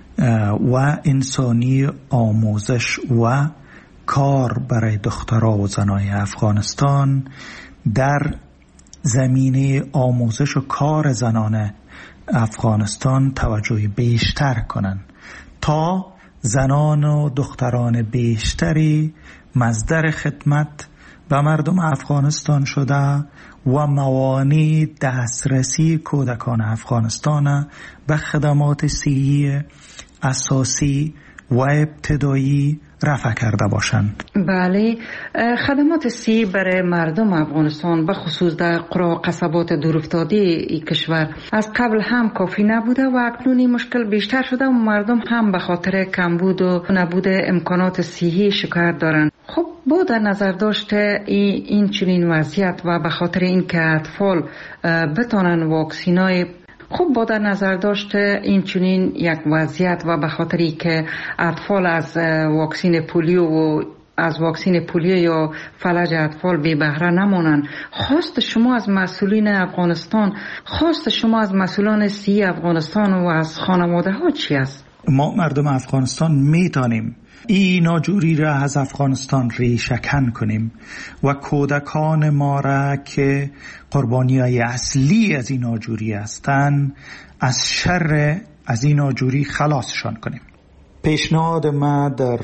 و انسانی آموزش و کار برای دخترها و زنای افغانستان در زمینه آموزش و کار زنان افغانستان توجه بیشتر کنند تا زنان و دختران بیشتری مصدر خدمت به مردم افغانستان شده و موانع دسترسی کودکان افغانستان به خدمات صحی اساسی و ابتدایی رفع کرده باشند. بله، خدمات صحی برای مردم افغانستان به خصوص در قرى و قصبات دورافتاده این کشور از قبل هم کافی نبوده و اکنون این مشکل بیشتر شده و مردم هم به خاطر کمبود و نبود امکانات صحی شکایت دارند. خب با در نظر داشته این چنین وضعیت و به خاطر این که اطفال بتانن واکسینای با در نظر داشته این چنین یک وضعیت و به خاطری که اطفال از واکسین پولیو و از واکسین پولیو یا فلج اطفال بی بهره نمانند، خواست شما از مسئولین افغانستان، خواست شما از مسئولان صحی افغانستان و از خانواده ها چی است؟ ما مردم افغانستان میتونیم این ناجوری را از افغانستان ریشه‌کن کنیم و کودکان ما را که قربانیای اصلی از این ناجوری هستند از شر از این ناجوری خلاصشان کنیم. پیشنهاد ما در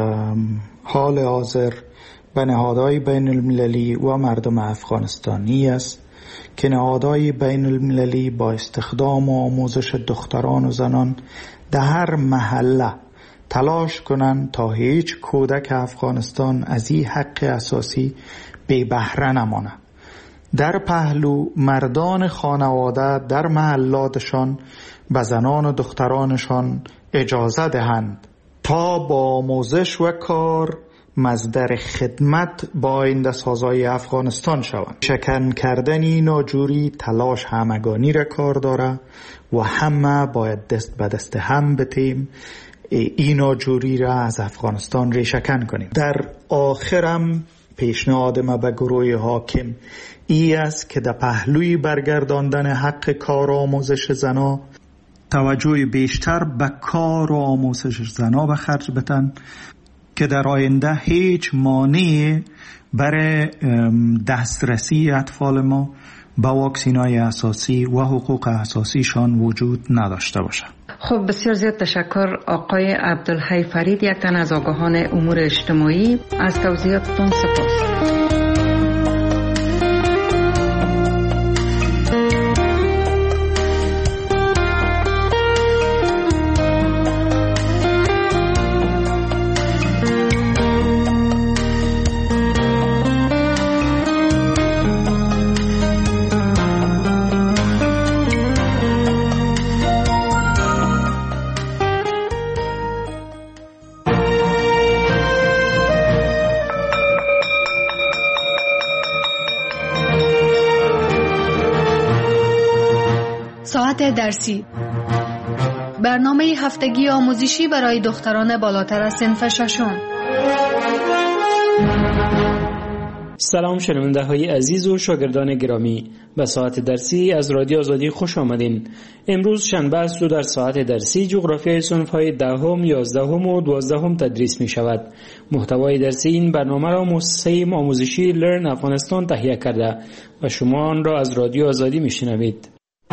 حال حاضر به نهادهای بین المللی و مردم افغانستانی است که نهادهای بین المللی با استخدام و آموزش دختران و زنان در هر محله تلاش کنند تا هیچ کودک افغانستان از این حق اساسی بی بهره نمانه. در پهلو مردان خانواده در محلاتشان به زنان و دخترانشان اجازه دهند تا با آموزش و کار مصدر خدمت با آینده سازای افغانستان شوند. شکن کردن ناجوری تلاش همگانی را کار داره و همه باید دست به دست هم بتیم این ناجوری را از افغانستان ریشه‌کن کنیم. در آخرم پیشنهاد ما به گروه حاکم ای است که در پهلوی برگرداندن حق کار و آموزش زنا توجه بیشتر به کار و آموزش زنا به خرج بدن که در آینده هیچ مانعی برای دسترسی اطفال ما به واکسین‌های اساسی و حقوق اساسیشان وجود نداشته باشد. خب بسیار زیاد تشکر آقای عبدالحی فرید، یک تن از آگاهان امور اجتماعی. از توضیحاتتون سپاس. ساعت درسی، برنامه هفتگی آموزشی برای دختران بالاتر از صنف ششم. سلام شنونده های عزیز و شاگردان گرامی، به ساعت درسی از رادیو آزادی خوش آمدین. امروز شنبه است و در ساعت درسی جغرافیای صنف های 10، 11 و 12 تدریس می شود. محتوای درسی این برنامه را مؤسسه آموزشی لرن افغانستان تهیه کرده و شما آن را از رادیو آزادی می شنوید.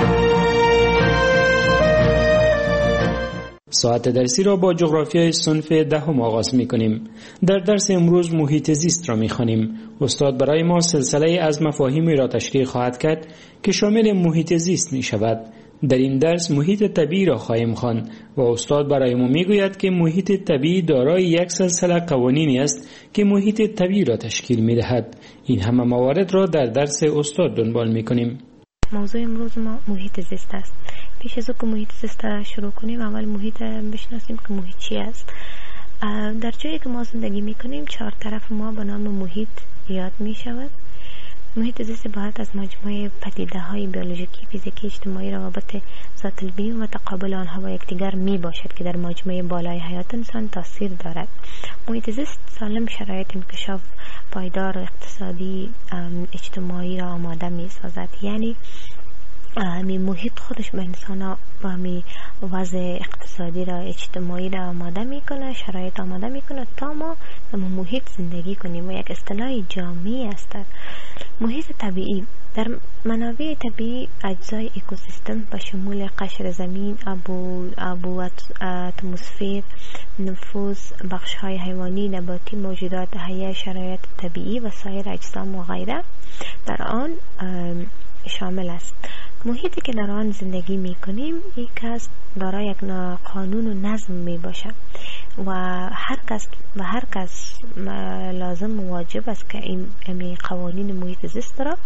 ساعت درسی را با جغرافیای صنف 10 آغاز می کنیم. در درس امروز محیط زیست را می خوانیم. استاد برای ما سلسله از مفاهیمی را تشریح خواهد کرد که شامل محیط زیست می شود. در این درس محیط طبیعی را خواهیم خواند و استاد برای ما می گوید که محیط طبیعی دارای یک سلسله قوانینی است که محیط طبیعی را تشکیل می دهد. این همه موارد را در درس استاد دنبال می کنیم. موضوع امروز ما محیط زیست است. پیش از که محیط زیست را شروع کنیم اول محیط بشناسیم که محیط چی است. در جایی که ما زندگی میکنیم 4 طرف ما به نام محیط یاد می شود. محیط زیست عبارت از مجموعه پدیده های بیولوژیکی، فیزیکی، اجتماعی، روابط ذات البین و تقابل آنها با یکدیگر می باشد که در مجموعه بالای حیات انسان تاثیر دارد. محیط زیست سالم شرایط انکشاف پایدار و اقتصادی اجتماعی را آماده می سازد. یعنی همی محیط خودش به انسان ها و همی وضع اقتصادی را اجتماعی را آماده میکنه، شرایط آماده میکنه تا ما در محیط زندگی کنیم و یک اصطلاح جامعی است. محیط طبیعی در منابع طبیعی اجزای اکوسیستم به شمول قشر زمین، آب و اتمسفر، نفوذ بخش های حیوانی، نباتی، موجودات حیه، شرایط طبیعی و سایر اجسام و غیره در آن شامل است. محیطی که در آن زندگی می کنیم یک است دارای یک قانون و نظم می باشد و هر کس لازم و واجب است که این قوانین محیط زیست را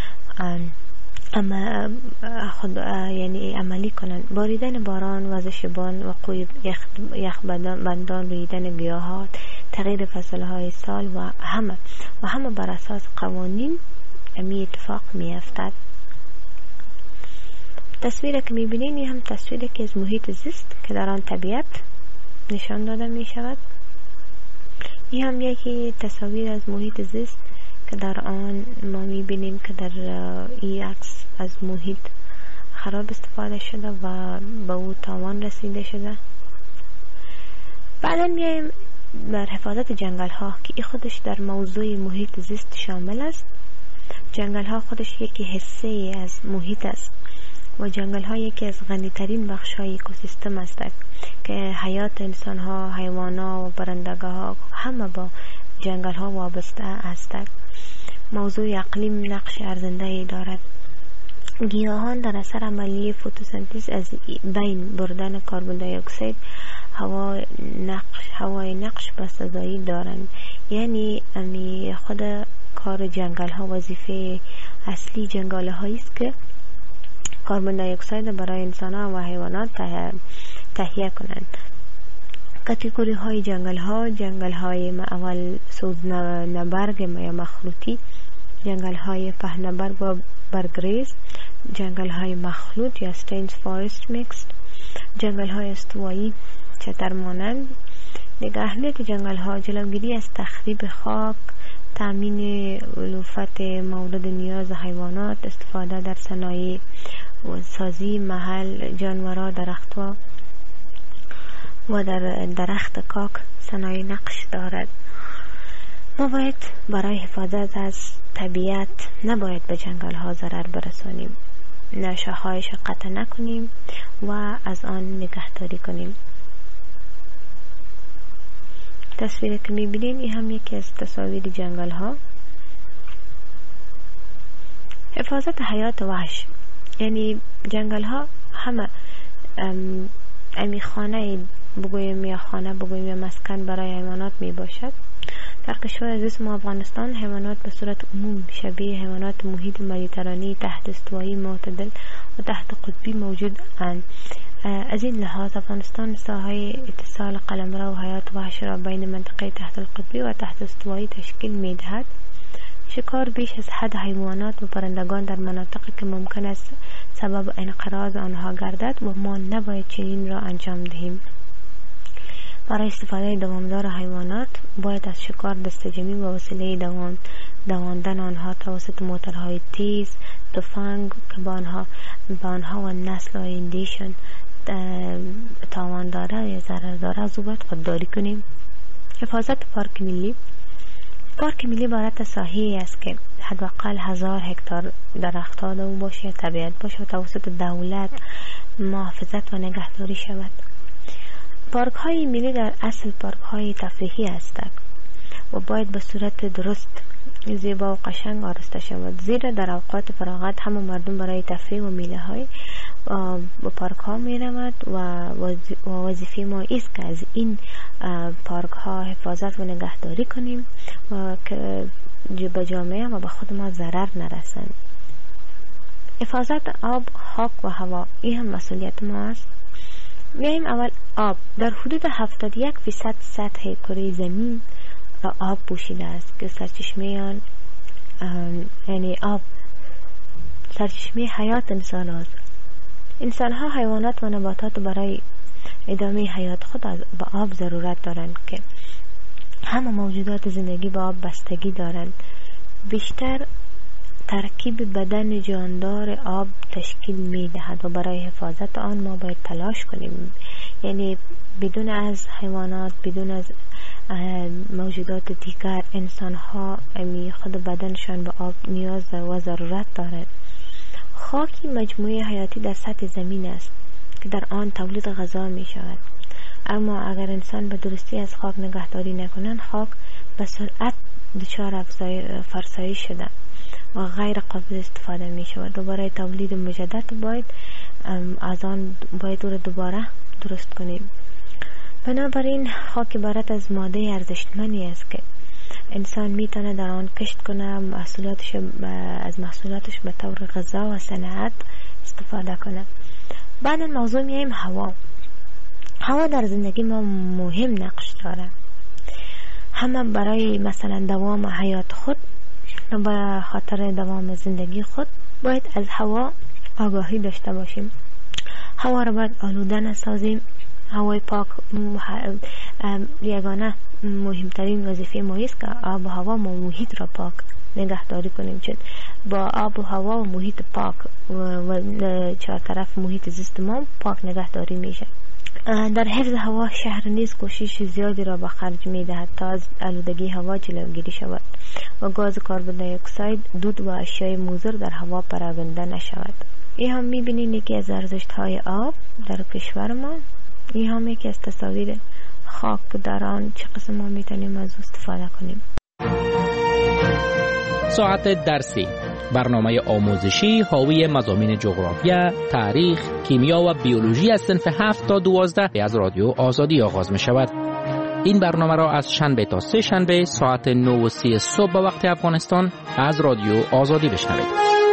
یعنی عملی کنند. باریدن باران، وزش باد، وقوع یخبندان، رویدن گیاهات، تغییر فصلهای سال و همه بر اساس قوانین امی اتفاق می افتد. تصویری که می بینید هم تصویری که از محیط زیست که در آن طبیعت نشان داده می شود. این هم یکی تصویر از محیط زیست که در آن ما می بینیم که در این عکس از محیط خراب استفاده شده و به او تاوان رسیده شده. بعدا میایم بر حفاظت جنگل ها که این خودش در موضوع محیط زیست شامل است. جنگل ها خودش یکی حصه از محیط است و جنگل ها یکی از غنی ترین بخش های اکوسیستم است که حیات انسان ها، حیوان ها و پرندگاه ها همه با جنگل ها وابسته هستند. موضوع اقلیم نقش ارزنده دارد. گیاهان در اثر عملیه فتوسنتز از بین بردن کربن دی اکسید هوای نقش بسزایی دارند. یعنی خود کار جنگل ها وظیفه اصلی جنگل هایی است که کربن دی اکسید برای انسان ها و حیوانات تهیه کنند. کاتگوری های جنگل های اول سوز نبرگ یا مخلوطی، جنگل های پهنبرگ و برگریز، جنگل های مخلوط یا ستینز فارست میکست، جنگل های استوایی چتر مانند. دیگر اهمیت جنگل ها جلوگیری از تخریب خاک، تامین علوفت مورد نیاز حیوانات، استفاده در صنایع و سازی محل جانورا، درختها و در درخت کاک صنایع نقش دارد. ما باید برای حفاظت از طبیعت نباید به جنگل ها ضرر برسانیم، نه شاخهایش قطع نکنیم و از آن نگهداری کنیم. تصویری که میبینین این هم یکی از تصاویر جنگل ها. حفاظت حیات وحش، یعنی جنگل ها همه امی خانه بگویم یا خانه بگویم یا مسکن برای حیوانات می باشد. در کشور عزیز ما افغانستان حیوانات به صورت عموم شبیه حیوانات محیط مدیترانی، تحت استوایی، معتدل و تحت قطبی موجود اند. از این لحاظ افغانستان ساحه اتصال قلمرو و حیات وحش را بین منطقه تحت القطبی و تحت استوایی تشکیل می دهد. شکار بیش از حد حیوانات و پرندگان در مناطقی که ممکن است سبب انقراض آنها گردد و ما نباید چنین را انجام دهیم. برای استفاده دوامدار حیوانات باید از شکار دسته‌جمعی و وسیله دواندن آنها توسط موتورهای تیز، تفنگ که با آنها و نسل آیندهشان تاوان داره یا ضرر داره از او باید خودداری کنیم. حفاظت پارک ملی. پارک ملی عبارت از ساحه‌ای است که حداقل 1000 هکتار درخت‌ها در او باشه، طبیعت باشه و توسط دولت محافظت و نگهداری شود. پارک های ملی در اصل پارک های تفریحی هستند و باید به صورت درست، زیبا و قشنگ آراسته شود، زیرا در اوقات فراغت همه مردم برای تفریح و میله های به پارک ها می رود و وظیفه ما است که از این پارک ها حفاظت و نگهداری کنیم و که به جامعه و به خود ما ضرر نرسند. حفاظت آب، خاک و هوا، این هم مسئولیت ما است. بیاییم اول آب. در حدود 71% سطح کره زمین را آب پوشیده است که سرچشمه یعنی آب سرچشمه حیات انسان است. انسان ها، حیوانات و نباتات برای ادامه حیات خود به آب ضرورت دارند که همه موجودات زندگی به آب بستگی دارند. بیشتر ترکیب بدن جاندار آب تشکیل می دهد و برای حفاظت آن ما باید تلاش کنیم. یعنی بدون از حیوانات، بدون از موجودات دیگر، انسان ها خود بدنشان به آب نیاز و ضرورت دارد. خاکی مجموعه حیاتی در سطح زمین است که در آن تولید غذا می شود. اما اگر انسان به درستی از خاک نگهداری نکنند، خاک به سرعت دچار فرسایش شده و غیر قابل استفاده می شود و برای تولید مجدد باید از آن باید او را دوباره درست کنیم. بنابراین خاک عبارت از ماده ارزشمندی است که انسان می تونه در آن کشت کنه، از محصولاتش به طور غذا و صنعت استفاده کنه. بعد موضوع میایم هوا. هوا در زندگی ما مهم نقش داره. همه برای مثلا دوام حیات خود و به خاطر دوام زندگی خود باید از هوا آگاهی داشته باشیم. هوا را باید آلوده نسازیم. هوای پاک یگانه مهمترین وظیفه ما است که آب و هوا و محیط را پاک نگهداری کنیم، چون با آب و هوا و محیط پاک و چهار طرف محیط زیست ما پاک نگهداری میشه. در حفظ هوا شهر نیز کوشش زیادی را به خرج می‌دهد تا از آلودگی هوا جلوگیری شود و گاز کربن دی اکساید، دود و اشیاء مضر در هوا پراگنده نشود. این هم می‌بینید یکی از ارزش‌های آب در کشور ما. این هم یکی از تصاویر خاک در آن چه قسم ما می‌تونیم از استفاده کنیم. ساعت درسی، برنامه آموزشی حاوی مضامین جغرافیا، تاریخ، کیمیا و بیولوژی از صنف 7 تا 12 از رادیو آزادی آغاز می شود. این برنامه را از شنبه تا سه شنبه ساعت 9:30 صبح به وقت افغانستان از رادیو آزادی بشنوید.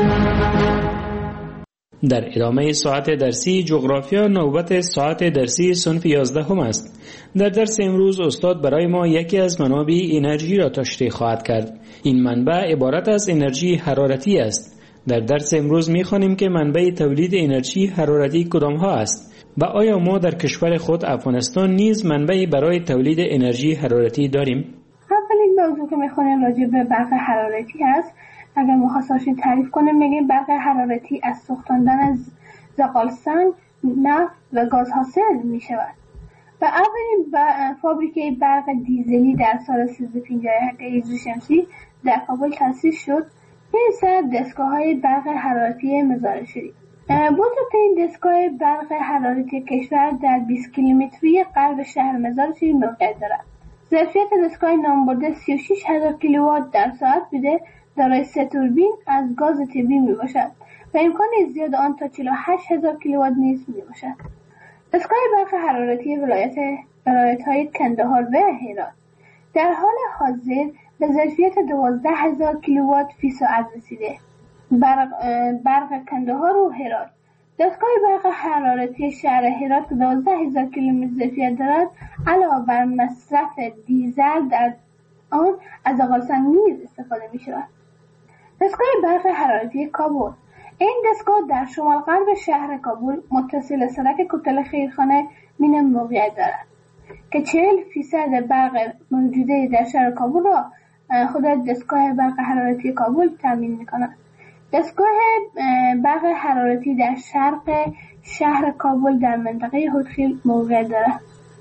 در ادامه ساعت درسی جغرافیا نوبت ساعت درسی صنف 11 هم است. در درس امروز استاد برای ما یکی از منابع انرژی را تشریح خواهد کرد. این منبع عبارت از انرژی حرارتی است. در درس امروز می‌خوانیم که منبع تولید انرژی حرارتی کدام ها است و آیا ما در کشور خود افغانستان نیز منبعی برای تولید انرژی حرارتی داریم؟ اولین موضوع که می‌خوانیم راجع به برق حرارتی است. اگر مخصوصی تعریف کنیم میگیم برق حرارتی از سوختاندن از زغال سنگ، نفت و گاز حاصل می شود و اولین فابریکه برق دیزلی در سال 1358 هجری شمسی در کابل تأسیس شد. این دستگاه های برق حرارتی مزار شریف. بزرگترین دستگاه برق حرارتی کشور در 20 کیلومتری غرب شهر مزار شریف موقعیت دارد. ظرفیت دستگاه نامبرده 36,000 کیلووات در ساعت بوده، دارای 3 توربین از گاز طبیعی می باشد و امکان زیاد آن تا 48,000 کیلووات نیز می باشد. دستگاه برق حرارتی ولایت‌های کندهار و هرات در حال حاضر به ظرفیت 12,000 کیلووات فی ساعت رسیده. برق کندهار و هرات. دستگاه برق حرارتی شهر هرات که 12,000 کیلومتر ظرفیت دارد، علاوه بر مصرف دیزل در آن از زغالسنگ نیز استفاده می شود. دستگاه برق حرارتی کابل. این دستگاه در شمال غرب شهر کابل متصل سرک کوتل خیرخانه مینه موقعیت دارد که 40% برق موجوده در شهر کابل را خود دستگاه برق حرارتی کابل تامین می‌کند. دستگاه برق حرارتی در شرق شهر کابل در منطقه هودخیل موقع دارد.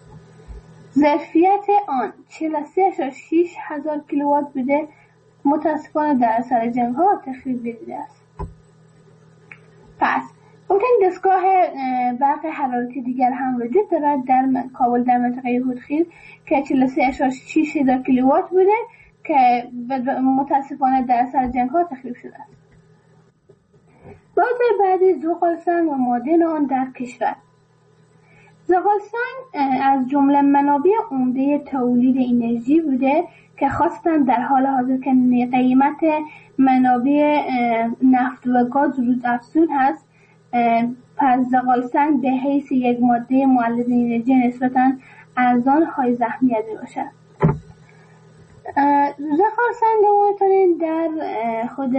ظرفیت آن 43.6 هزار کیلووات بوده، متاسفانه در اثر جنگ‌ها تخریب دیده است. پس ممکن دستگاه برق حرارتی دیگر هم وجود دارد در کابل در منطقه هودخیل که 43.6 هزار کیلووات بوده که متاسفانه در اثر جنگ‌ها تخریب شده است. بازه بعدی زغالسنگ و معادن آن در کشور. زغالسنگ از جمله منابع عمده تولید انرژی بوده که خاصتا در حال حاضر که قیمت منابع نفت و گاز روز افزون هست، پس زغالسنگ به حیث یک ماده مولد انرژی نسبتا ارزان های اهمیت باشد. زغالسنگ میتونید در خود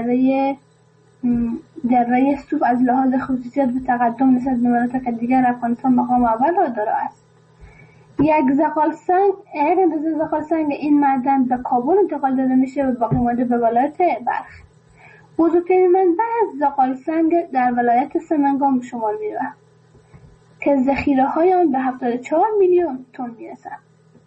دره سوف از لحاظ خصوصیت و تقدم نسبت به مناطق دیگر افغانستان مقام اول را دارد است. یک زغالسنگ این معدن به کابل انتقال داده میشه و باقی مانده به ولایت بلخ. بزرگترین منبع زغالسنگ در ولایت سمنگان به شمار میرود که ذخیره های آن به 74 میلیون تن میرسد.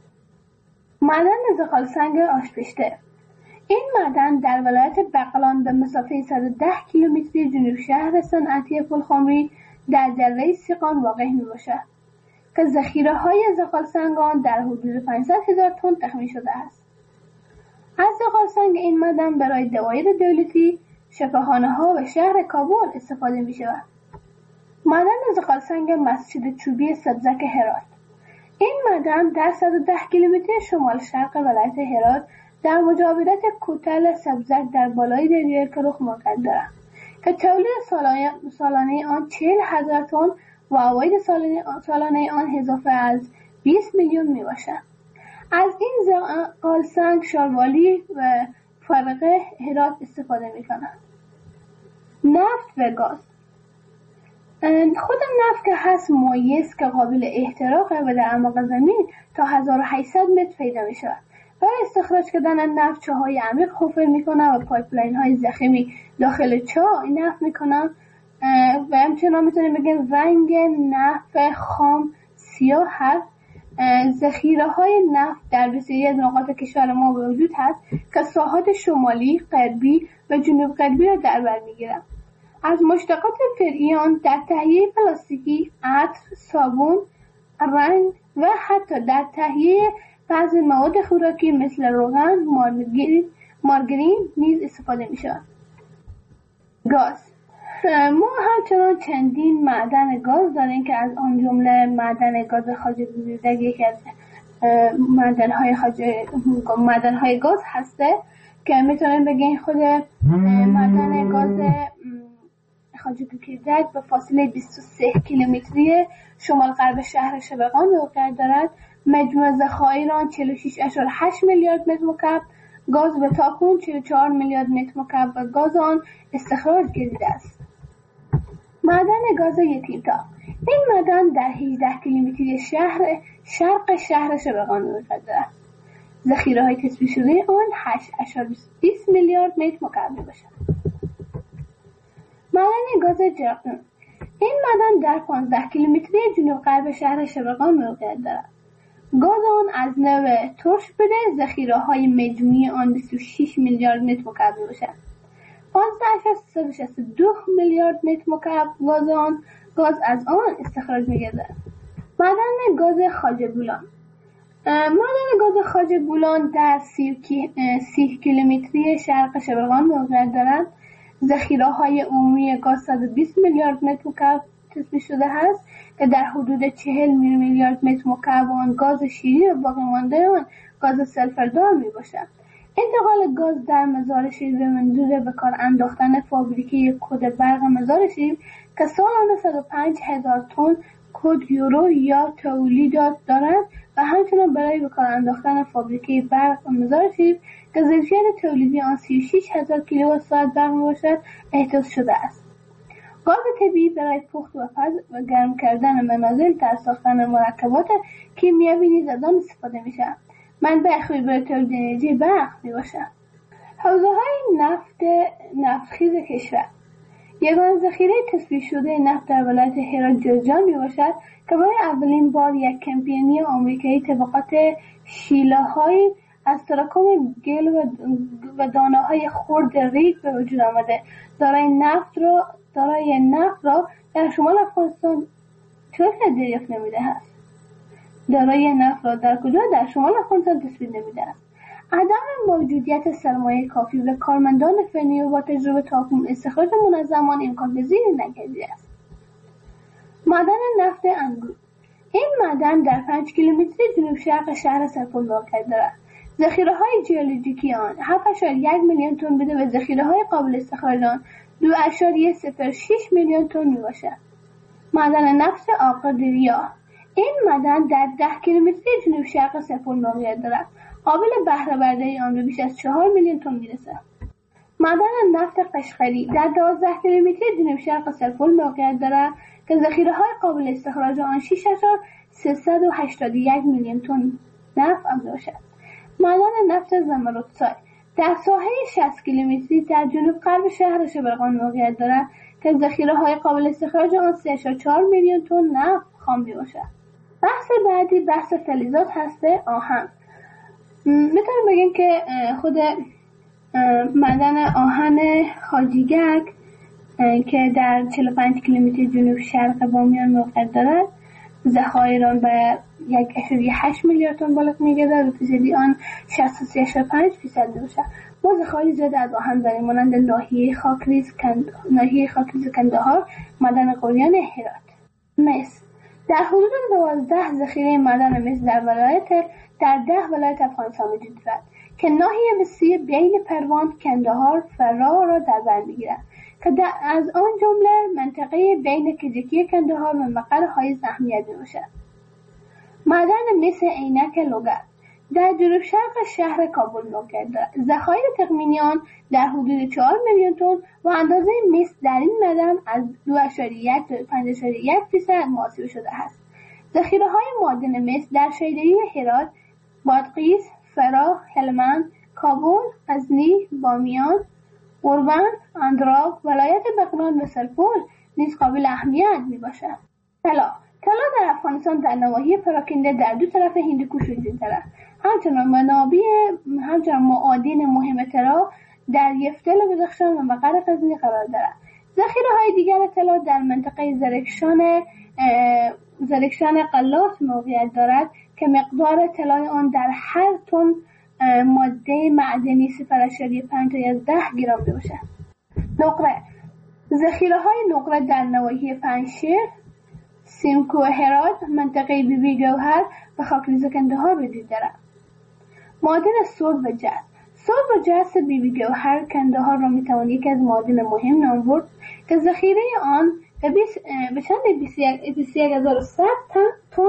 معدن زغالسنگ آشپشته. این معدن در ولایت بغلان به مسافه 110 کیلومتری جنوب شهر صنعتی پلخمری در دره سیغان واقع میباشد که ذخیره های زغالسنگ آن در حدود 500,000 تن تخمین شده است. از زغالسنگ این معدن برای دوایر دولتی، شفاخانه ها و شهر کابل استفاده می شود. معدن زغالسنگ مسجد چوبی سبزک هرات. این معدن در 110 کیلومتر شمال شرق ولایت هرات در مجاورت کوتل سبزک در بالای دریای کرخ موقع دارد که تولید سالانه آن 40,000 تن و عواید سالانه آن اضافه از 20 میلیون می باشد. از این زغالسنگ شاروالی و فرقه هرات استفاده می کنند. نفت و گاز. خود نفت که هست مایع است که قابل احتراق و در اعماق زمین تا 1800 متر پیدا می شود. برای استخراج کردن نفت چاهای عمیق حفر می کنند و پایپلاین های ضخیمی داخل چاه نفت می کنند و همچنان میتونیم بگیم رنگ نفت خام سیاه هست. ذخیره های نفت در بسیاری از نقاط کشور ما وجود هست که ساحات شمالی، غربی و جنوب غربی را در بر میگیرند. از مشتقات فرعی آن در تهیه پلاستیکی، عطر، صابون، رنگ و حتی در تهیه بعضی مواد خوراکی مثل روغن، مارگرین نیز استفاده می شود. گاز. ما همچنان چندین معدن گاز داریم که از آن جمله معدن گاز خواجه گوزردگ یکی از معدن‌های گاز هسته که میتونیم بگیم خود معدن گاز خواجه گوزردگ به فاصله 23 کیلومتری شمال غرب شهر شبقان موقع دارد. مجموع ذخایر آن 46.8 میلیارد متر مکعب گاز به تاکنون 44 میلیارد متر مکعب گاز آن استخراج گردیده است. معدن گاز یتیمتا. این معدن در 18 کیلومتری شرق شهر شبقان موقع دارد. ذخیره های تثبیت شده آن 8.20 میلیارد متر مکعب باشد. معدن گاز جرقدون. این معدن در 15 کیلومتری جنوب غرب شهر شبقان موقع دارد. گاز آن از نوع ترش بوده، ذخیره های مجموعی آن 26 میلیارد متر مکعب باشد. 15.362 میلیارد متر مکعب گاز از آن استخراج می‌گردد. معدن گاز خواجه بولان. معدن گاز خواجه بولان در 30 کیلومتری شرق شبقان موقع دارد. ذخیره های عمومی گاز 120 میلیارد متر مکعب تثبیت شده است که در حدود 40 میلیارد متر مکعب آن گاز شیرین و باقی مانده آن گاز سلفردار می باشد. انتقال گاز در مزار شیرین به منظور به کار انداختن فابریکه کد برق مزار شیرین که سالانه 105,000 تن کد یورو یا تولیدات دارد و همچنان برای به کار انداختن فابریکه برق مزار شیرین که ظرفیت تولیدی آن 36,000 کیلووات ساعت برق می باشد احداث شده است. گاز طبیعی برای پخت و پز و گرم کردن منازل در ساختن مرکبات کیمیایی نیز از آن استفاده می شود. منبع خوبی برای تولید انرژی برق میباشد. حوزه‌های نفتخیز کشور. یگان ذخیره تثبیت شده نفت در ولایت هرات جوزجان میباشد که برای اولین بار یک کمپانی آمریکایی طبقات شیله‌های از تراکم گل و دانه‌های خرد ریگ به وجود آمده. دارای نفت را در شمال افغانستان چرا دریافت نمیده است؟ دارای نفت را در کجا؟ در شمال افغانستان تثبیت نمیده است. عدم موجودیت سرمایه کافی و کارمندان فنی و با تجربه تا اکنون استخراج منظمان امکان پذیر نگردیده است. معدن نفت انگور. این معدن در 5 کیلومتری جنوب شرق شهر سرپل واقع دارد. ذخیره‌های ژئولوژیکی آن 7.1 میلیون تن بوده و ذخیره‌های قابل استخراج آن 2.06 میلیون تن میباشد. معدن نفت آقادریا. این معدن در 10 کیلومتری جنوب شرق سرپل موقعیت دارد. قابل بهره برداری آن به بیش از 4 میلیون تن میرسد. معدن نفت قشقری در 12 کیلومتری جنوب شرق سرپل موقعیت دارد که ذخیره‌های قابل استخراج آن 6.381 میلیون تن نفت میباشد. معدن نفت زمرودسای در ساحه 60 کیلومتری در جنوب غرب شهر شبرغان موقعیت دارد که ذخیره‌های قابل استخراج آن 3.4 میلیون تن نفت خام میباشد. بحث بعدی بحث فلزات هسته آهن. میتونم بگیم که خود معدن آهن خاجیگک که در 45 کیلومتر جنوب شرق بامیان موقعیت دارد ذخایر آن به 1.8 میلیارد تن بالغ می‌گردد و فیصدی آن 63.5% میباشد. ما ذخایر زیاد از آهن داریم مانند ناحیه خاکریز کندهار، معدن قلیان هرات. مس در حدود 12 ذخیره معدن مس در 10 ولایت افغانستان وجود دارد که ناحیه مسی بین پروان، کندهار، فراه را در بر میگیرد که از آن جمله منطقه بین کجکی کندهار و مقر حایز اهمیت میباشد. معدن مس عینک لوگر در جنوب شرق شهر کابل موقعیت دارد. ذخایر تخمینی آن در حدود 4 میلیون تن و اندازه مس در این معدن از 2.1 تا 5.1% محاسبه شده است. ذخیره‌های معدن مس در شیدایی هرات، بادغیس، فراه، هلمند، کابل، غزنی، بامیان، قربان، اندراب، ولایت بغلان و سرپل نیز قابل اهمیت میباشد. طلا در افغانستان در نواحی پراکنده در دو طرف هندوکش وجود دارد. همچنان معادن مهم طلا در یفتل و بدخشان و مقر غزنی قرار دارد. ذخیره‌های دیگر طلا در منطقه زرکشان قلات موقعیت دارد که مقدار طلای آن در هر تن ماده معدنی 0.5 تا 10 گرم باشد. نقره ذخیره‌های نقره در نواحی پنجشیر، سیمکو هرات، منطقه بیبی گوهر و خاکریز کندهار وجود دارد. معادن سرب و جست بیبی گوهر کندهار را میتوان یکی از معادن مهم نام برد که ذخیره آن به چند 21,100 تن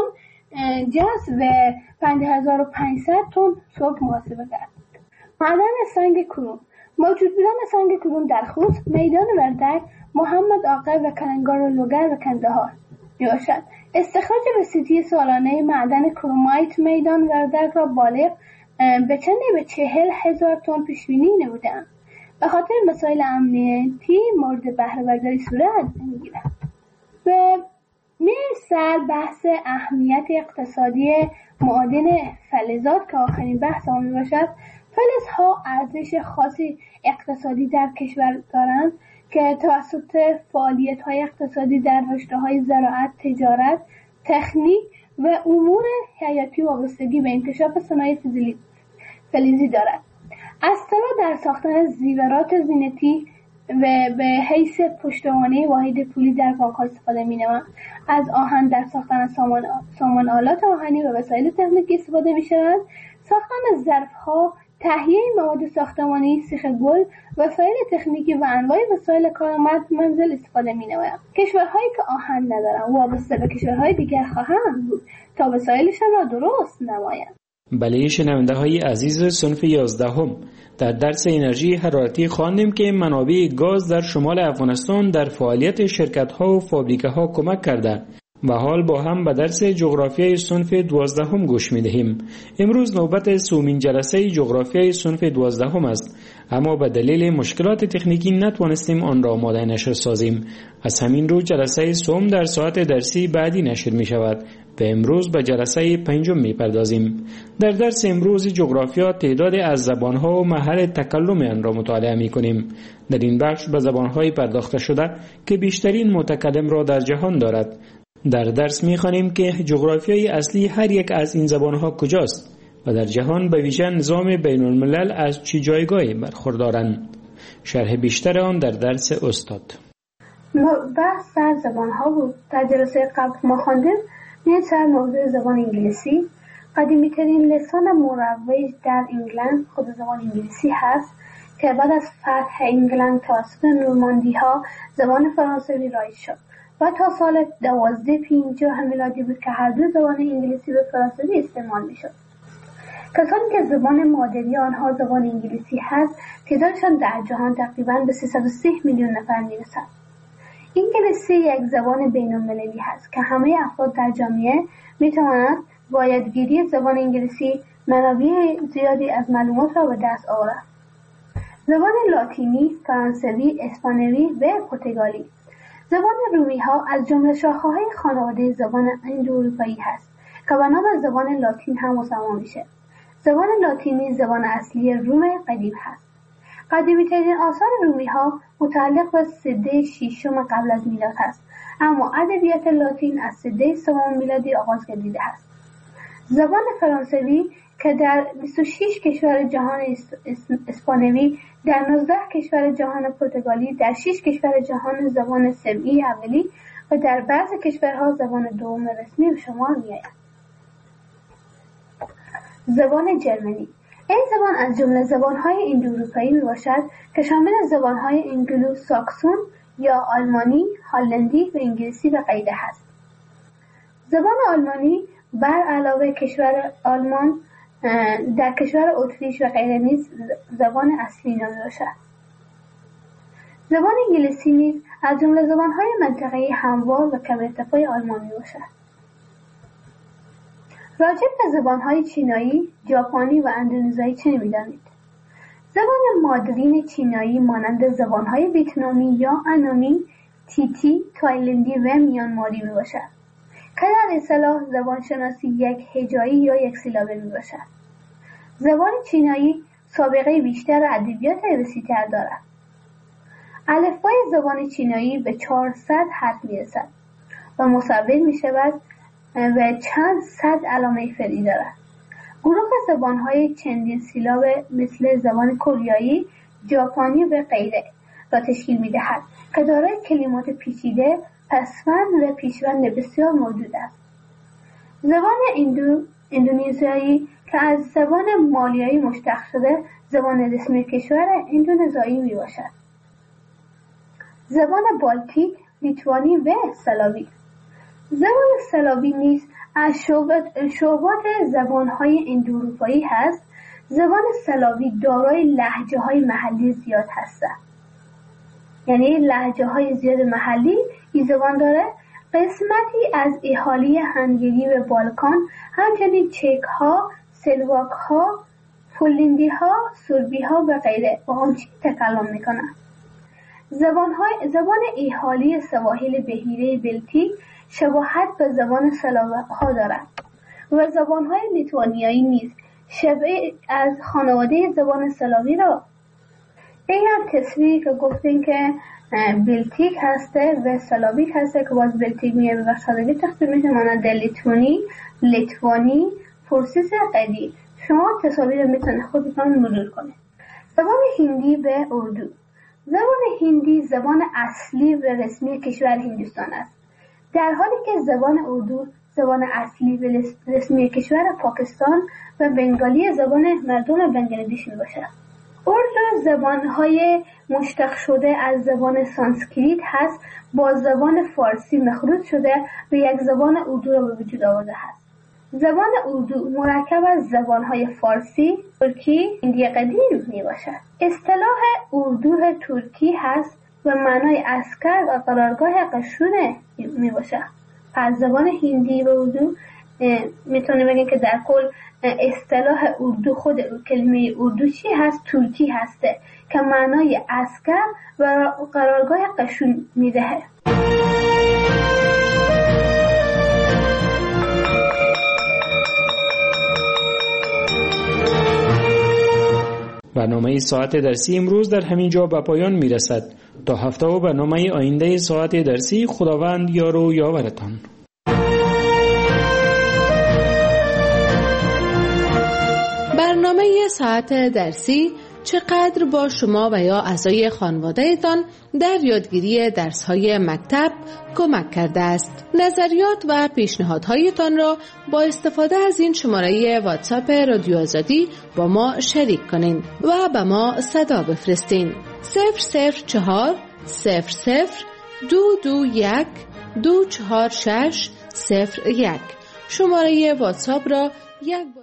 جست و 5,500 تن سرب محاسبه کرد. معدن سنگ کرون موجود بودن سنگ کرون در خوست، میدان وردک، محمد آقا و کلنگار لوگر و کندهار میباشد. استخراج وسیطی سالانه معدن کرومایت میدان وردک را بالغ به 40,000 تن پیش بینی نمودند. به خاطر مسائل امنیتی مورد بهره برداری صورت میگیرد. و سر بحث اهمیت اقتصادی معادن فلزات که آخرین بحث آن میباشد. فلزها ارزش خاصی اقتصادی در کشور دارند که توسط فعالیت‌های اقتصادی در رشته‌های زراعت، تجارت، تکنیک و امور حیاتی وابستگی به انکشاف صنایع فلزی دارد. از طلا در ساختن زیورات زینتی و به حیث پشتوانه واحد پولی در بانک‌ها استفاده می‌نمایند. از آهن در ساختن سامان آلات آهنی و وسایل تکنیکی استفاده می‌شود. ساختن ظرف‌ها، تهیه مواد ساختمانی، سیخ گل، وسایل تکنیکی و انواع وسایل کارآمد منزل استفاده می‌نمایند. کشورهایی که آهن ندارند وابسته به کشورهای دیگر خواهند بود تا وسایلشان را درست نمایند. بله شنونده های عزیز، صنف 11 در درس انرژی حرارتی خواندیم که منابع گاز در شمال افغانستان در فعالیت شرکت ها و فابریکه ها کمک کرده و حال با هم به درس جغرافیای صنف 12 گوش می‌دهیم. امروز نوبت سومین جلسه جغرافیای صنف 12 است، اما به دلیل مشکلات تکنیکی نتوانستیم آن را آماده نشر سازیم. از همین رو جلسه سوم در ساعت درسی بعدی نشر می شود و امروز به جلسه 5 می پردازیم. در درس امروز جغرافیا تعداد از زبانها و محل تکلم آن را مطالعه می کنیم. در این بخش به زبانهای پرداخته شده که بیشترین متکلم را در جهان دارد. در درس می خوانیم که جغرافیای اصلی هر یک از این زبانها کجاست و در جهان به ویژه نظام بین الملل از چه جایگاهی برخوردارند. شرح بیشتر آن در درس استاد. بحث در زبانها بود. در جلسه قبل ما خواندیم سر موضوع زبان انگلیسی. قدیمی ترین لسان مروج در انگلند خود زبان انگلیسی هست که بعد از فتح انگلند توسط نورماندی ها زبان فرانسوی رایج شد و تا سال 1250 میلادی بود که هر دو زبان انگلیسی و فرانسوی استعمال می شد. کسانی که زبان مادری آنها زبان انگلیسی هست تعدادشان در جهان تقریباً به 330 میلیون نفر می رسد. انگلیسی یک زبان بین المللی هست که همه افراد در جامعه می توانند با یادگیری زبان انگلیسی منابع زیادی از معلومات را به دست آورند. زبان لاتینی، فرانسوی، اسپانیایی و پرتغالی. زبان رومی ها از جمله شاخه‌های خانواده زبان اندواروپایی هست که به نام زبان لاتین هم مسمى میشه. زبان لاتینی زبان اصلی روم قدیم هست. قدیمی ترین آثار رومی ها متعلق به سده ششم قبل از میلاد هست، اما ادبیات لاتین از سده سوم میلادی آغاز گردیده است. زبان فرانسوی که در 26 کشور جهان اسپانیایی، در 19 کشور جهان پرتغالی، در 6 کشور جهان زبان سمعی اولی و در بعضی کشورها زبان دوم رسمی به شمار می‌آید. زبان جرمنی. این زبان از جمله زبان‌های اندواروپایی میباشد که شامل زبان‌های انگلو ساکسون یا آلمانی، هلندی و انگلیسی و غیره است. زبان آلمانی بر علاوه کشور آلمان در کشور اتریش و غیره نیز زبان اصلی نامیده باشد. زبان انگلیسی نیز از جمله زبان‌های منطقه‌ای هموار و کم ارتفاع آلمان میباشد. راجع به زبان‌های چینایی، ژاپنی و اندونزیایی چه می‌دانید؟ زبان مادرین چینایی مانند زبان‌های ویتنامی یا انامی، تیتی، تایلندی و میانماری میباشد که در اصطلاح زبانشناسی یک هجایی یا یک سیلابه میباشد. زبان چینایی سابقه بیشتر ادبیات وسیع‌تر دارد. الفبای زبان چینایی به 400 حرف میرسد و مصور میشود و چند صد علامه فعلی دارد. گروه زبان‌های چندین سیلاب مثل زبان کره، ژاپنی و غیره را تشکیل می‌دهد که دارای کلمات پیچیده، پسوند و پیشوند بسیار موجود است. زبان اندونزیایی که از زبان مالیایی مشتق شده زبان رسمی کشور اندونزیایی میباشد. زبان بالتیک، لیتوانی و سلاوی. زبان سلاوی نیز از شعبات زبان‌های اندواروپایی هست. زبان سلاوی دارای لهجه‌های محلی زیاد هستند. یعنی لهجه‌های زیاد محلی این زبان داره. قسمتی از اهالی هنگری و بالکان، همچنین چک‌ها، سلواک‌ها، پولندی‌ها، سربی‌ها و غیره با آن تکلم می‌کنند. زبان اهالی سواحل بحیره بلتیک شباهت به زبان سلاوها دارد و زبان‌های لیتوانیایی نیز شبیه از خانواده زبان سلاوی را. این هم تصویری که گفتیم که بلتیک هسته و سلاویک هسته که باز بلتیک میگه به سادگی تخصیل میشه مانند لیتوانی، پرسیس قدی. شما تصاویر میتونه خودتون مرور کنید. زبان هندی و اردو. زبان هندی زبان اصلی و رسمی کشور هندوستان است، در حالی که زبان اردو زبان اصلی و رسمی کشور پاکستان و بنگالی زبان مردم بنگلادش میباشد. اردو زبانهای مشتق شده از زبان سانسکریت هست، با زبان فارسی مخلوط شده و یک زبان اردو را به وجود آورده است. زبان اردو مرکب از زبانهای فارسی، ترکی، هندی قدیم میباشد. اصطلاح اردو ترکی هست و معنای اسکر و قرارگاه قشون میباشد. پس زبان هندی و اردو میتونه بگیم که در کل اصطلاح اردو، خود کلمه اردو چی هست؟ ترکی هسته که معنای عسکر و قرارگاه قشون میدهه. برنامه ساعت درسی امروز در همین جا به پایان میرسد. تا هفته و برنامه آینده ساعت درسی، خداوند یار و یاورتان. برنامه ساعت درسی چقدر با شما و یا اعضای خانواده‌تان در یادگیری درس‌های مکتب کمک کرده است؟ نظریات و پیشنهادهایتان را با استفاده از این شماره واتساپ رادیو آزادی با ما شریک کنین و به ما صدا بفرستین. 004 00 221 246 01. شماره واتساپ را یک